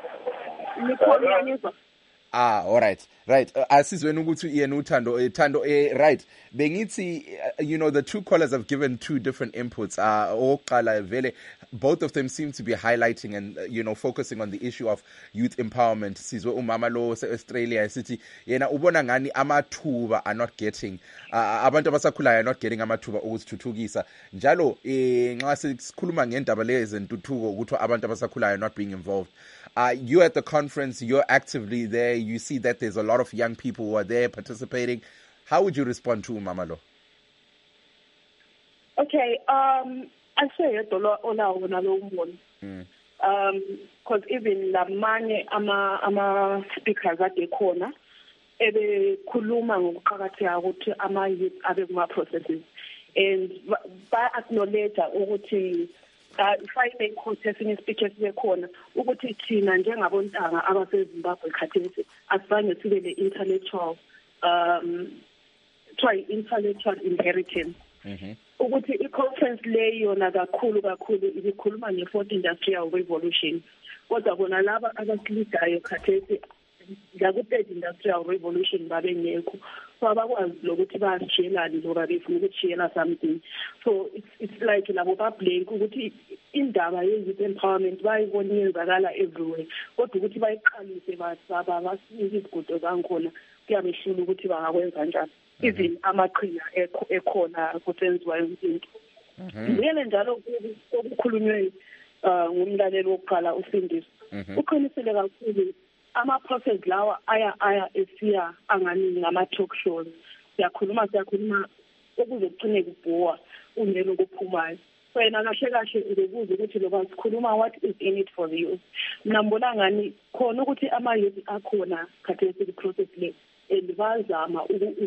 Ah all right right uh, asizweni ukuthi yena Uthando uh, Thando uh, right bengithi uh, you know the two callers have given two different inputs uh oqala vele both of them seem to be highlighting and uh, you know focusing on the issue of youth empowerment. Sizwe umama lo Australia sithi yena ubona ngani amathuba are not getting uh, abantu abasakhulayo are not getting amathuba ukuzithuthukisa njalo eh nxa sikhuluma ngendaba lezi ntuthuko ukuthi abantu abasakhulayo are not being involved. Uh, you at the conference, you're actively there. You see that there's a lot of young people who are there participating. How would you respond to Mamalo? Okay, um, I say it all on um, because even the manye ama ama speakers at the corner, ebe kuluma ngokuqhakatheka ukuthi ama youth abe kuma processes and ba acknowledge ukuthi Uh, if I may quote esinye speeches bekhona ukuthi thina njengabontanga abaseZimbabwe khathesi asibanye sibe le intellectual um try intellectual inheritance. Mhm. Ukuthi i-conference le yona kakhulu kakhulu ibikhuluma nge-fourth industrial revolution. Kodwa bona laba abasilidayo khathesi ngaku-third industrial revolution babengekho, so abakwazi lokuthi basishiyelane loba befuna ukushiyela something. So it's, it's like labo bablank ukuthi indaba ye-youth empowerment bayibona iyenzakala everywhere, kodwa ukuthi bayiqalise basaba basinike izigodo zankhona kuyabehlula ukuthi bangakwenza njani. Even amaqhinga ekhona kusenziwa izinto. Ngiyele njalo okukhulunywe ngumlaleli wokuqala uSindiso. Uqinisele kakhulu ama-process lawa aya aya esiya angani ngama-talk shows. Siyakhuluma siyakhuluma okuze kugcine kubhuwa ungelo okuphumayo. So yena kahle kahle ukubuza ukuthi loba sikhuluma what is in it for the youth. Mina ngibona ngani khona ukuthi ama-youth akhona khathesi ku-process le elibazama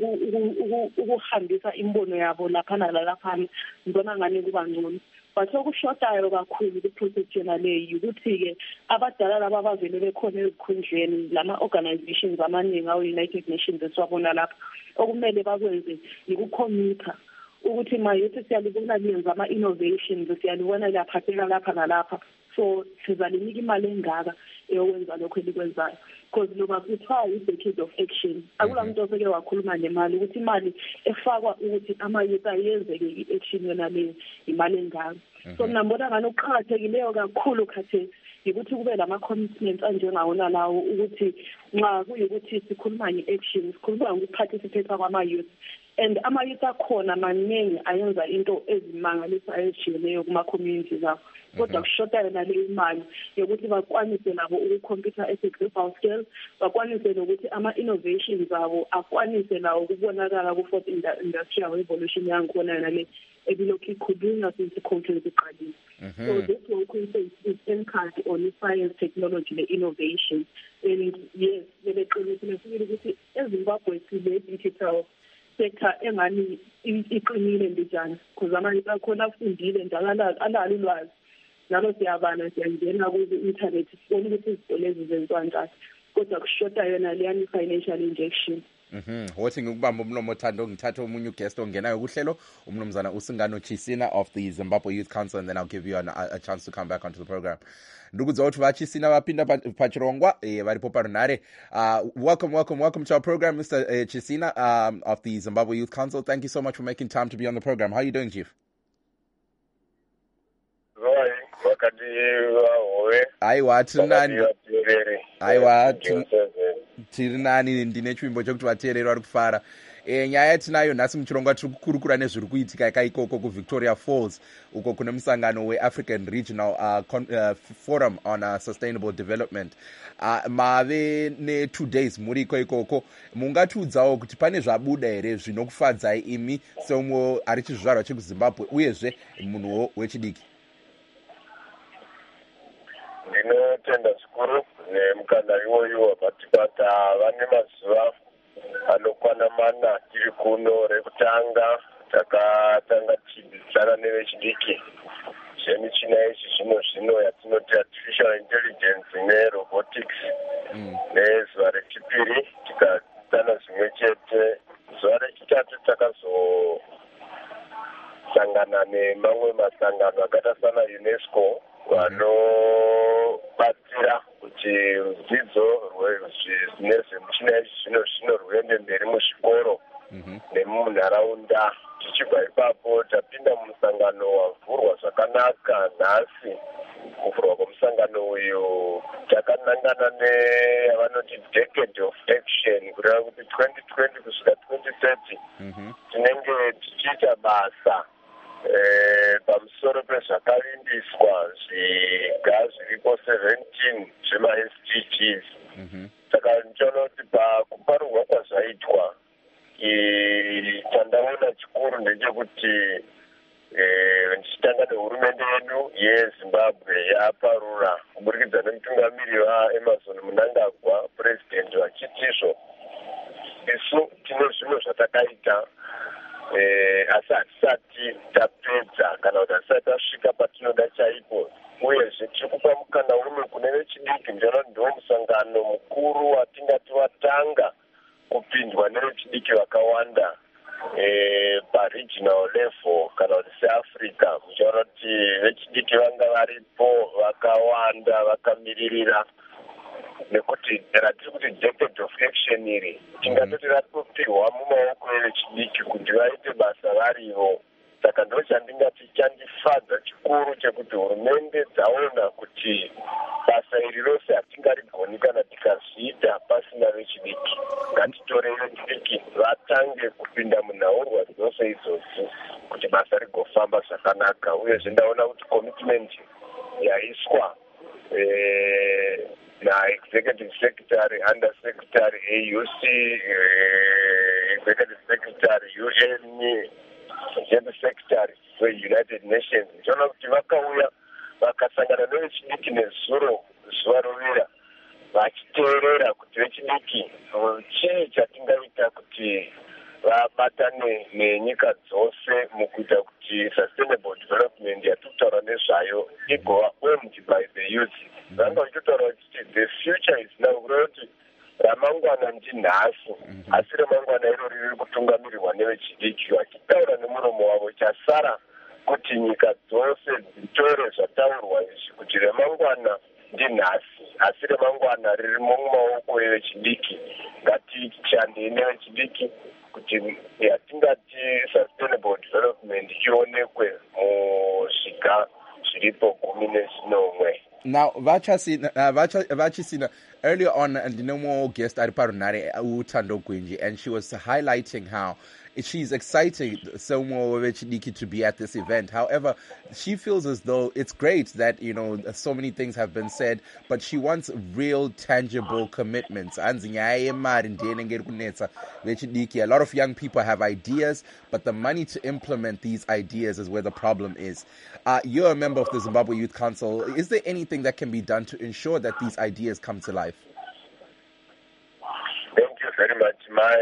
ukuhambisa imbono yabo laphana lalaphana, ngibona ngani kuba ngcono. But okushotayo kakhulu ku-process yona leyo ukuthi-ke abadala laba abavele bekhona ezikhundleni lama-organizations amaningi awe-United Nations esiwabona lapha, okumele bakwenze yikukhomitha ukuthi ma-youth siyalibona liyenza ama-innovations, siyalibona liyaphatheka lapha nalapha, so sizalinika imali engaka eyokwenza lokho elikwenzayo. Because loba kuthiwa i-decade of action, akula muntu oseke wakhuluma nemali ukuthi imali efakwa ukuthi ama-youth ayenzeke i-action yona leyo imali engaka. So mina ngibona ngani okuqakathekileyo kakhulu khathesi ukuthi kube lama-commitments anjengawona lawo ukuthi nxa kuyukuthi sikhuluma nge-action, sikhuluma ngokuparticipate kwama-youth, and ama-youth akhona maningi ayenza into ezimangalisayo ezishiyeneyo kuma-communities abo. Kodwa kushota yona le imali yokuthi bakwanise nabo ukukhompyutha at a global scale, bakwanise nokuthi ama-innovations abo akwanise nawo ukubonakala ku-fourth industrial revolution yankhona yona le ebilokhu ikhulunywa since i-conference iqalile. So this whole conference is anchored on science, technology, and innovation. And yes, bebeqinisile sibili ukuthi eZimbabwe sile-digital sector engani iqinile mbijana, because ama-youth akhona afundile njalo alalo ulwazi. Nalo siyabana siyangena ku-internet sibona ukuthi izinto lezi zenziwa njani, kodwa kushota yona leyani financial injection. Mhm. Wothi ngikubamba umlomo Thando ngithatha omunye uguest ongenayo kuhlelo umnumzana uSingano Chisina of the Zimbabwe Youth Council, and then I'll give you an, a, a chance to come back onto the program. Ndukudza kuti vachisina vapinda pachirongwa eh varipo parunare. Uh welcome welcome welcome to our program, Mister Uh, Chisina um of the Zimbabwe Youth Council. Thank you so much for making time to be on the program. How are you doing, Chief? Aiwa tinani aiwa tiri nani ndine chimbo chokuti vateereri vari kufara. E, nyaya yatinayo nhasi muchirongwa tiri kukurukura nezviri kuitika ikaikoko kuVictoria Falls uko kune musangano weAfrican Regional uh, Con- uh, Forum on uh, Sustainable Development. Uh, mave ne two days muriko ikoko, mungatiudzawo kuti pane zvabuda here zvinokufadzai imi seumwe ari chizvarwa chekuZimbabwe uyezve munhuwo wechidiki? Ndinotenda zvikuru nemukana iwoyo wabatibata vane mazuva anokwana mana tiri kuno rekutanga takatanga tichidzidzana nevechidiki zvemichina yezvi zvino zvino yatinoti artificial intelligence nerobotics. Nezuva rechipiri tikadzidzana zvimwe chete. Zuva rechitatu takazosangana nemamwe masangano akaita sana UNESCO vanobatsira kuti dzidzo nezvemuchina yezvi zvino zvino rwuende mberi muzvikoro nemunharaunda. Tichibva ipapo tapinda mumusangano wavhurwa zvakanaka nhasi. Kuvhurwa kwemusangano uyu takanangana neyavanoti decade of action, kureva kuti twenty twenty kusvika twenty thirty tinenge tichiita basa pamusoro pezvakavimbiswa zviga zviripo seventeen zvema-S D Gs. Saka ndichaona kuti pakuparurwa kwazvaitwa chandaona chikuru ndechekuti ndichitanga nehurumende yedu yeZimbabwe yaparura kuburikidza nemutungamiri waEmerson Mnangagwa, president, vachitizvo isu tine zvimwe zvatakaita asi hatisati tapedza kana kuti hatisati tasvika patinoda chaipo, uyezve tiri kupa mukana umwe kune vechidiki. Ndiona ndiwo musangano mukuru watingati watanga kupindwa nevechidiki vakawanda paregional level kana kuti seAfrica. Muchaona kuti vechidiki vanga varipo vakawanda vakamiririra nekuti ratiri kuti decade of action iri tingatoti ratopihwa mumaoko evechidiki kuti vaite basa varivo. Saka ndo chandingati chandifadza chikuru chekuti hurumende dzaona kuti basa iri rose hatingarigoni kana tikazviita pasina vechidiki. Ngatitorei vechidiki vatange kupinda munhaurwa dzose idzodzo kuti basa rigofamba zvakanaka. Uyezve ndaona kuti commitment yaiswa eh, na executive secretary, under secretary A U C, eh, executive secretary U N, general secretary for United Nations. Ndiona kuti vakauya vakasangana nevechidiki nezuro zuva rovira vachiteerera kuti vechidiki chii chatingaita kuti vabatane nenyika dzose mukuita kuti sustainable development yatikutaura nezvayo igova owned by the youth. Vanga vachitotaura kuti the future is now, kureva kuti ramangwana ndinhasi asi ramangwana iro riri kutungamirirwa nevechidiki vachitaura nemuromo wavo. Chasara kuti nyika dzose dzitore zvataurwa izvi kuti ramangwana ndinhasi asi ramangwana riri mumaoko evechidiki. Ngatishandei nevechidiki kuti yatingati sustainable development ionekwe muzviga zviripo gumi nezvinomwe. Now, vachasina, uh, vacha, vachisina, earlier on, and no more guest ari parunare Utando Gwinji, and she was highlighting how she's excited so more Vechidiki to be at this event. However, she feels as though it's great that, you know, so many things have been said, but she wants real tangible commitments. A lot of young people have ideas, but the money to implement these ideas is where the problem is. Uh, you're a member of the Zimbabwe Youth Council. Is there anything that can be done to ensure that these ideas come to life? Thank you very much. My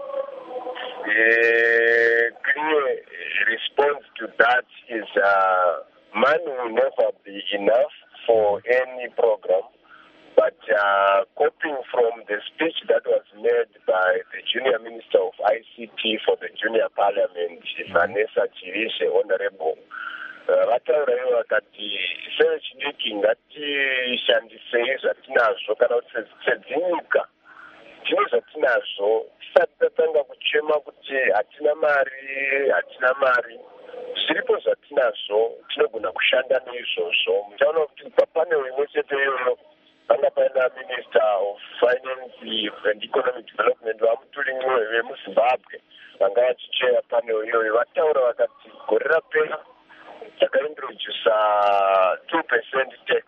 Uh, clear response to that is uh, money will never be enough for any program, but uh, copying from the speech that was made by the junior minister of I C T for the junior parliament, Vanessa Chirishe, honorable, vataurawo vakati sevechidiki ngatishandisei zvatinazvo kana kuti sedzinyika tine zvatinazvo tisati tatanga kuchema kuti hatina mari hatina mari zviripo zvatinazvo tinogona kushanda neizvozvo. Muchaona kuti papanel imwe chete iyoyo vanga paina minister of finance and economic development vamutulimwe vemuzimbabwe vanga vachicheya panel iyoyo vataura vakati gore rapera takaintrodusa two percent tax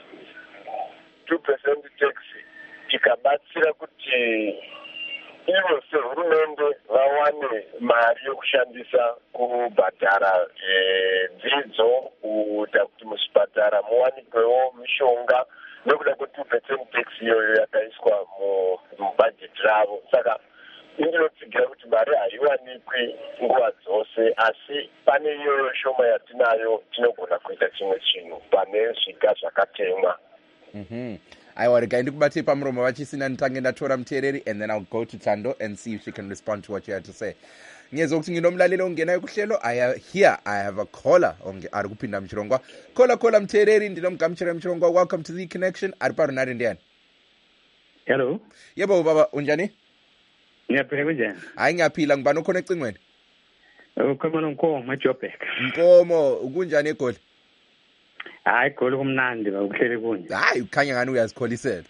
two percent tax tikabatsira kuti ivo sehurumende vawane mari yokushandisa kubhadhara dzidzo, kuita kuti muzvipatara muwanikwewo mishonga nekuda kwe two percent tax iyoyo yakaiswa mubhajeti ravo. Saka indinotsigira kuti mari haiwanikwi nguva dzose, asi pane iyoyo shoma yatinayo tinogona kuita chimwe chinhu pane zviga zvakatemwa. Mm-hmm. Aiwa, regai ndikubatei pamuromo vachisina nditange ndatora muteereri, and then I'll go to Tando and see if she can respond to what you had to say. Ngezo kuti nginomlaleli ongenayo kuhlelo. I here I have a caller onge ari kupinda mchirongwa. Kola kola muteereri ndinomgamuchira mchirongwa. Welcome to the connection. Ari parunare ndiani? Hello. Yebo baba, unjani? Ngiyaphila kunjani? Hayi ngiyaphila, ngibani ukhona ecingweni? Ukhona uNkomo eJoburg. Nkomo, ukunjani eGoli? Hayi Goli kumnandi bakuhlele kunje. Hayi ukhanya ngani uyazikholisela.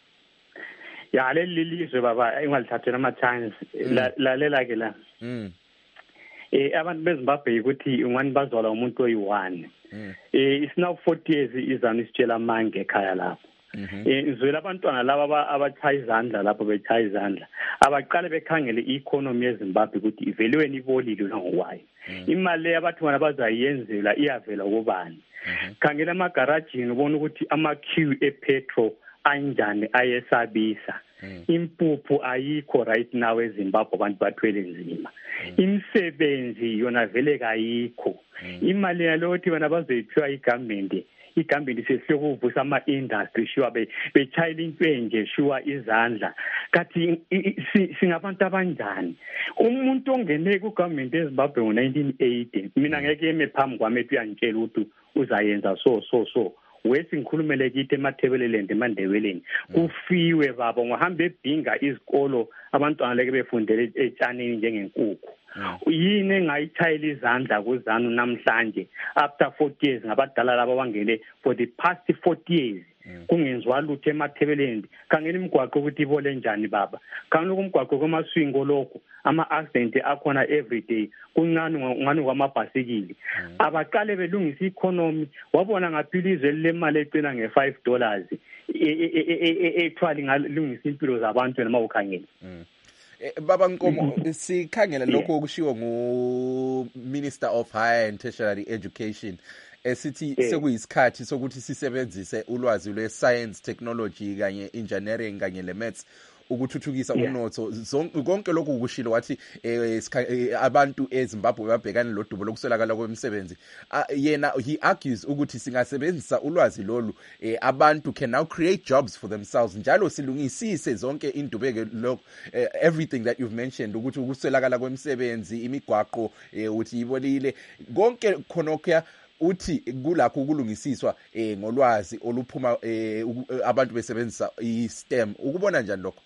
Ya leli lizwe baba engalithathela ama chance lalela ke la. Mm. Eh abantu beZimbabwe ukuthi ungani bazwala umuntu oyi-one. Eh it's now forty years izana isitshela mange ekhaya lapho. Eh izwela abantwana laba abachaya izandla lapho bechaya izandla. Abaqale bekhangele i-economy yeZimbabwe ukuthi ivelweni ibolile ngokwayo. Imali abathu abazayiyenzela iyavela kubani. Khangela amagarage ngibona ukuthi ama-queue epetrol anjani ayesabisa. Impuphu ayikho right now eZimbabwe abantu bathwele nzima. Imisebenzi yona vele kayikho. Imali yalothi bona bazoyiphiwa igovernment igovernment sesiyokuvusa ama-industry shuwa bechayela intwenje shuwa izandla. Kathi singabantu abanjani? Umuntu ongene kugovernment eZimbabwe ngo nineteen eighty mina ngeke eme phambi kwami ethi uyangitshela ukuthi uzayenza so so so wesi ngikhulumele kithi emathebeleleni emandebeleni kufiwe baba ngohambe ebhinga izikolo abantwana leke befundele etshanini njengenkukhu yini engayithayela izandla kuzanu namhlanje after forty years ngabadala laba bangene for the past forty years kungenziwa lutho emathebeleni kangena imigwaqo ukuthi ibole njani baba kangena kumgwaqo kwamaswingo lokho ama accident akhona every day kuncane ngani kwamabhasikili abaqale belungisa economy wabona ngaphilizwe lemali ecina nge five dollars ethwali ngalungisa impilo zabantu noma ukhangela Baba Nkomo sikhangela lokho okushiwo ngu Minister of Higher and Tertiary Education esithi sekuyisikhathi sokuthi sisebenzise ulwazi lwe science technology kanye engineering kanye le maths ukuthuthukisa umnotho konke lokho ukushilo wathi abantu eZimbabwe babhekana lodubo lokuswelakala kwemisebenzi yena he argues ukuthi singasebenzisa ulwazi lolu abantu can now create jobs for themselves njalo silungisise zonke indubeke lo everything that you've mentioned ukuthi ukuswelakala kwemisebenzi imigwaqo uthi ibolile konke khonokho uthi kulakho ukulungisiswa eh ngolwazi oluphuma abantu besebenzisa iSTEM ukubona njani lokho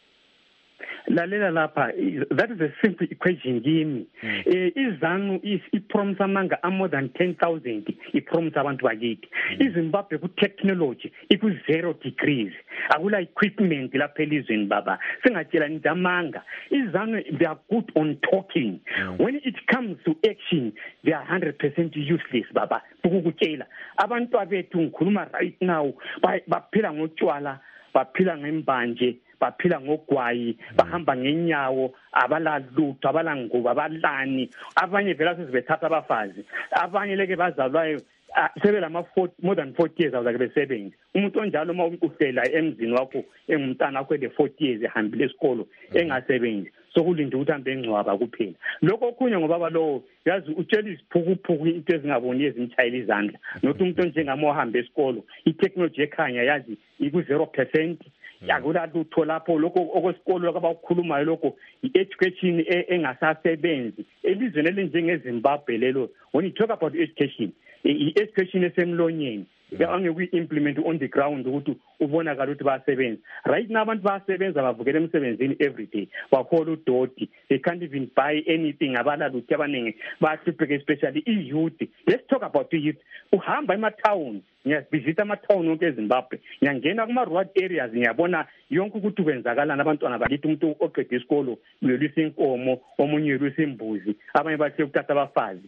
lalela lapha that is a simple equation kimi eh izanu is ipromise amanga a more than ten thousand ipromise abantu bakithi iZimbabwe ku technology iku zero degrees akula equipment lapha elizweni baba singatshela ndamanga izanu they are good on talking when it comes to action they are one hundred percent useless baba ukukutshela abantu abethu ngikhuluma right now baphila ngotshwala baphila ngembanje baphila ngogwayi bahamba ngenyawo abalalutho abalanguba abalani abanye vela sezibethatha abafazi abanye leke bazalwayo sebelama more than forty years awuzake besebenzi umuntu onjalo uma ukuhlela emzini wakho engumntana wakho le forty years ehambile esikolo engasebenzi sokulinda ukuthi hambe engcwaba kuphela lokho okhunye ngoba balo yazi utshela isiphukuphuku into ezingaboni ezimchayela izandla nokuthi umuntu njengamo ohamba esikolo itechnology ekhanya yazi iku zero percent yakula lutho lapho lokho okwesikolo abakhulumayo lokho i-education engasasebenzi elizweni elinjengeZimbabwe lelo when you talk about education i-education esemlonyeni angekuyi-implement on the ground ukuthi ubonakala ukuthi bayasebenza right now abantu bayasebenza bavukela emsebenzini every day bahola udoti they can't even buy anything abalalutho abaningi bahlupheke especially i-youth let's talk about the youth uhamba ema-town ngiyazibhizita ama-town onke eZimbabwe ngiyangena kuma-rural areas ngiyabona yonke ukuthi kwenzakalani abantwana bakithi umuntu oqeda isikolo uyelwisa inkomo omunye uyelwisa imbuzi abanye bahle ukuthatha abafazi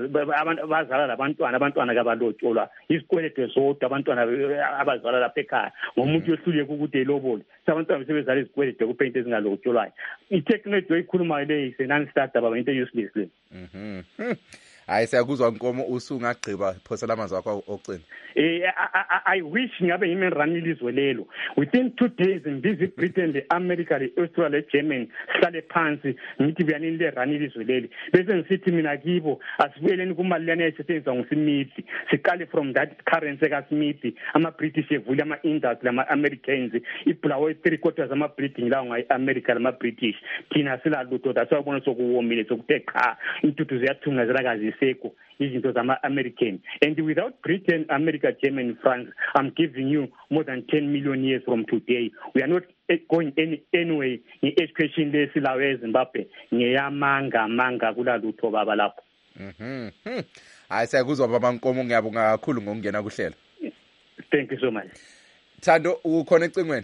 bazala labantwana abantwana kabalotsholwa isikweleto zodwa abantwana abazala lapha ekhaya ngomuntu uyehluleka ukuthi elobole sabantwana besebenzala izikweleto kupeyinto ezingalotsholwayo i-technology oyikhulumayo le isenani-starter baba into useless le mhm hayi siyakuzwa Nkomo usungagqiba phosela amazwi wakho ocina eh I wish ngabe yimi ranile izwe lelo within two days ngivisit Britain le America le Australia le Germany sihlale phansi ngithi buyanini le ranile izwe leli bese ngisithi mina kibo asibuyeleni kumali lana esetshenziswa nguSmith siqale from that currency ka Smith ama British evule ama industry ama Americans ibulawe three quarters ama British lawo ngai America lama British thina sila lutho that's why ubona sokuwomile sokuthe cha intuthu ziyathungazela kazi seko izinto zama American and without Britain America Germany France I'm giving you more than ten million years from today we are not going any anyway in education lesilawe eZimbabwe ngiyamanga manga kulalutho baba lapho mhm hayi siyakuzwa baba Nkomo ngiyabonga kakhulu ngokungena kuhlelo thank you so much Thando ukhona ecingweni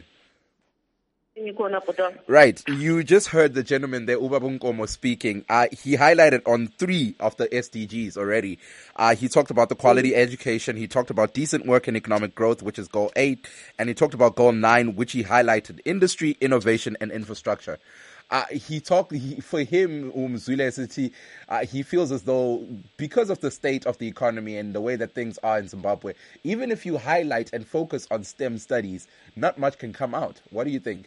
Right, you just heard the gentleman there, Ubaba Nkomo, speaking. Uh, he highlighted on three of the S D Gs already. Uh, he talked about the quality education. He talked about decent work and economic growth, which is goal eight. And he talked about goal nine, which he highlighted industry, innovation, and infrastructure. Uh, he talked, he, for him, Umzwile City, uh, he feels as though because of the state of the economy and the way that things are in Zimbabwe, even if you highlight and focus on STEM studies, not much can come out. What do you think?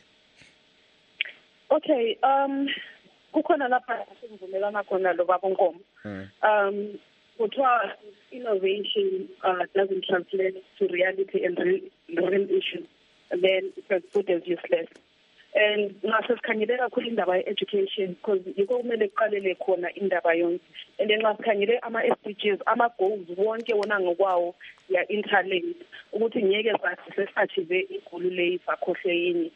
Okay, um kukhona lapha sivumelana khona lo baba Nkomo. Um kuthiwa innovation uh, doesn't translate to reality and real, real issues, and then it's put as useless. and ngase sikhangele kakhulu indaba ye-education because yiko kumele kuqalele khona indaba yonke and then nxa sikhangele ama-S D Gs ama-goals wonke wona ngokwawo ya-interlinked ukuthi ngeke sathi sesi-achieve igoli leyi sakhohle yini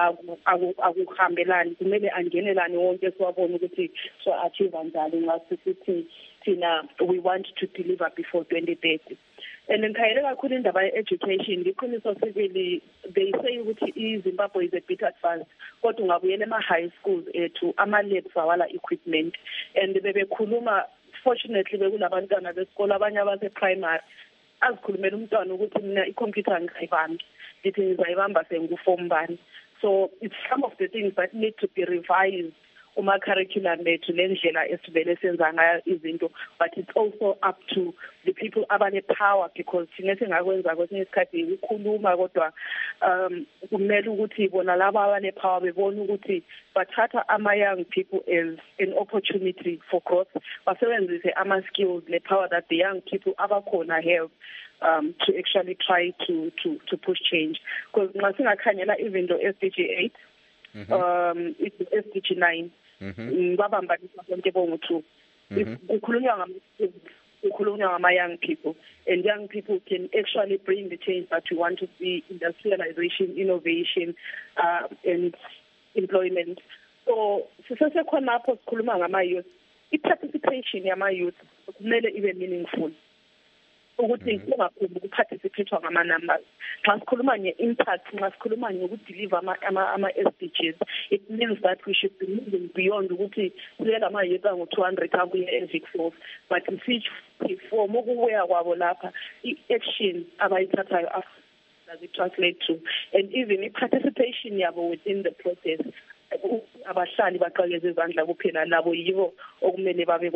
akuhambelani kumele angenelane wonke siwabone ukuthi so-achieve njani nxa sisithi thina we want to deliver before twenty thirty. And ngikhayele kakhulu indaba ye-education ngiqiniso sibili they say ukuthi iZimbabwe is a bit advanced kodwa ungabuyela ema-high schools ethu ama-labs awala equipment and bebekhuluma fortunately bekulabantwana besikole abanye abase-primary azikhulumela umntwana ukuthi mina i-computer ngizayibambi ndithi ngizayibamba senguform bani. So it's some of the things that need to be revised uma curriculum ethu lendlela esivele senza ngayo izinto, but it's also up to the people abane power because thina singakwenza kwesinye isikhathi ukukhuluma kodwa um kumele ukuthi bona laba abane power bebona ukuthi bathatha ama young people as an opportunity for growth, basebenzise ama skills le power that the young people abakhona have um to actually try to to to push change because nxa singakhanyela even though S D G eight mm-hmm. um it's S D G nine ngabambanisa bonke bonke kukhulunywa ngama kukhulunywa ngama young people and young people can actually bring the change that we want to see, industrialization, innovation uh, and employment. So sisesekhona lapho sikhuluma ngama youth, i-participation yama youth kumele ibe meaningful ukuthi kungaphumi ukuparticipate ngama numbers. Xa sikhuluma nge-impact, xa sikhuluma ngokudeliver ama-S D Gs, it means that we should be moving beyond ukuthi siye lama youth angu two hundred akuye e-Vic but form ukuweya kwabo lapha i-action abayithathayo does it translate to, and even i-participation yabo within the process. Abahlali baqakeze izandla kuphela labo yibo okumele babe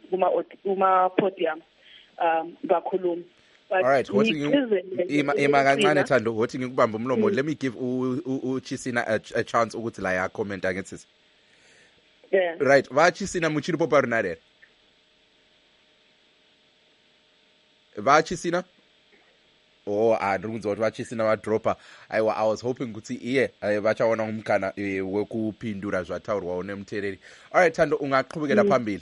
kuma-podium um bakhuluma. All right, what you ima kancane Thando, what ngikubamba umlomo. Let me give u Chisina a chance ukuthi la ya comment against. Yeah. Right, va Chisina muchiri popa runare. Va Chisina? Oh, I don't know what Chisina wa dropper. I I was hoping ukuthi iye bachaona umkana wekupindura zwataurwa onemtheleli. All right, Thando ungaqhubekela phambili.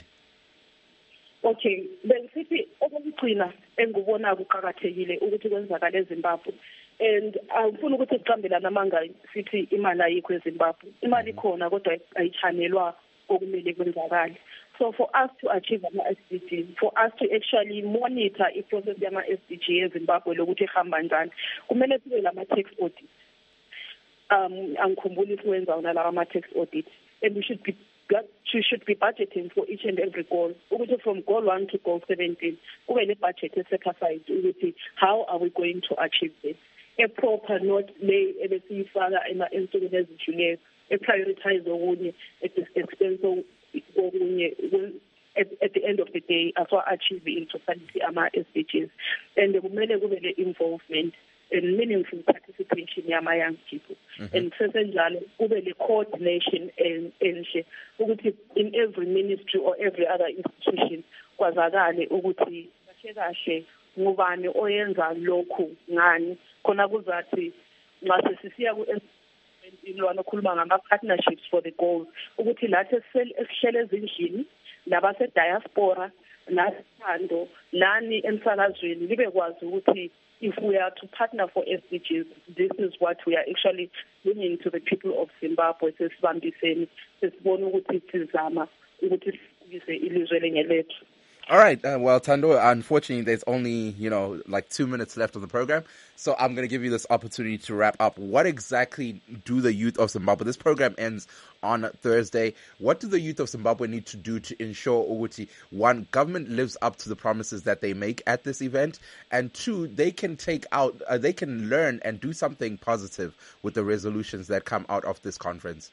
Okay, bengisithi okugcina engubona kuqhakathekile ukuthi kwenzakala eZimbabwe and angifuni ukuthi siqambela namanga sithi imali ayikho eZimbabwe. Imali khona kodwa ayichanelwa okumele kwenzakala. So for us to achieve ama S D Gs, for us to actually monitor i-process yama S D G eZimbabwe lokuthi ihamba njani, kumele sibe lama tax audit. Um angikhumbuli siwenza una lawa ama tax audit and we should be that we should be budgeting for each and every goal. Ukuthi from goal one to goal seventeen, kube le budget set aside ukuthi how are we going to achieve this? A proper note lay ebesiyifaka ema ensukwini ezijulile, a prioritize okunye at the expense okunye at, at the end of the day as well achieve in totality ama S D Gs, and kumele kube le involvement and meaningful participation yama young people. Mm-hmm. And sesenjalo kube le coordination and enhle ukuthi in every ministry or every other institution kwazakale ukuthi kahle kahle ngubani oyenza lokhu ngani khona kuzathi nxa sesiya ku lwana khuluma ngama partnerships for the goals ukuthi lathi esihlele ezindlini labase diaspora naSithando nani emsakazweni libe kwazi ukuthi if we are to partner for S D Gs, this is what we are actually bringing to the people of Zimbabwe. Sesibambiseni sesibona ukuthi sizama ukuthi sibise ilizwe lengelethu. All right. Uh, well, Thando, unfortunately, there's only, you know, like two minutes left of the program. So I'm going to give you this opportunity to wrap up. What exactly do the youth of Zimbabwe, this program ends on Thursday. What do the youth of Zimbabwe need to do to ensure, Uguti, one, government lives up to the promises that they make at this event, and two, they can take out, uh, they can learn and do something positive with the resolutions that come out of this conference?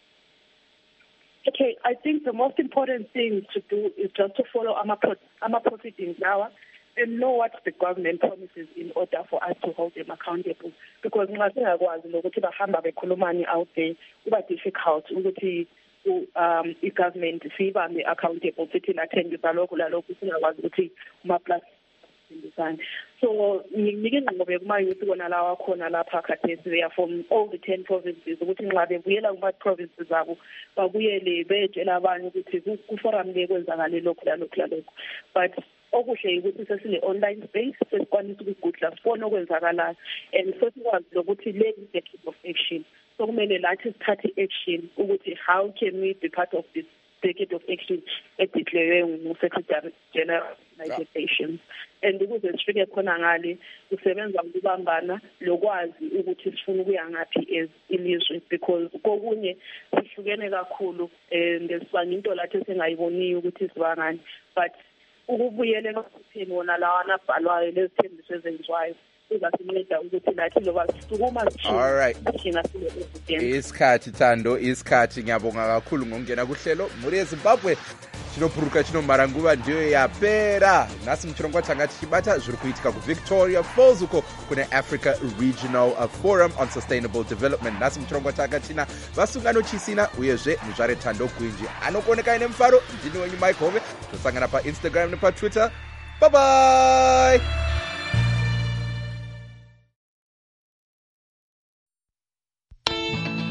Okay, I think the most important thing to do is just to follow our proceedings now and know what the government promises in order for us to hold them accountable. Because nxa singakwazi lokuthi bahamba bekhulumani out there, kuba difficult ukuthi um i-government siyibambe accountable sithi nathengisa lokhu lalokhu singakwazi ukuthi uma-plus sisindisane. So ngike ngqobe kuma youth kona lawa khona lapha khathesi they are from all the ten provinces ukuthi nxa bebuyela kuma provinces zabo babuyele betshela abantu ukuthi ku forum le kwenzakale lokho lalokho lalokho. But okuhle ukuthi sesile online space sesikwanisa ukugudla sibone okwenzakalayo and sesikwazi lokuthi le decade of action. So kumele lathi sithathe action ukuthi how can we be part of this decade of action edeclared ngu-Secretary General United Nations. And ukuze sifike khona ngale kusebenza ukubambana lokwazi ukuthi sifuna ukuya ngaphi as ilizwe because kokunye sihlukene kakhulu and sibanga into lathi esingayiboniyo ukuthi sibangani but ukubuyela ekutheni wona lawa nabhalwayo lezithembiso ezenziwayo uzasinceda ukuthi lathi loba sukuma sithina sile isikhathi Thando isikhathi ngiyabonga kakhulu ngokungena kuhlelo muri eZimbabwe chinophuruka chinomaranguva ndiyo yapera nasi muchirongwa tanga tichibata zviri kuitika kuVictoria Falls uko kune Africa Regional Forum on Sustainable Development. Nasi muchirongwa tanga tina vasungano chisina uyezve muzvare Thando Gwinji anokuoneka ine mufaro ndini wenyu Mike Hove tosangana paInstagram nepaTwitter. Bye bye.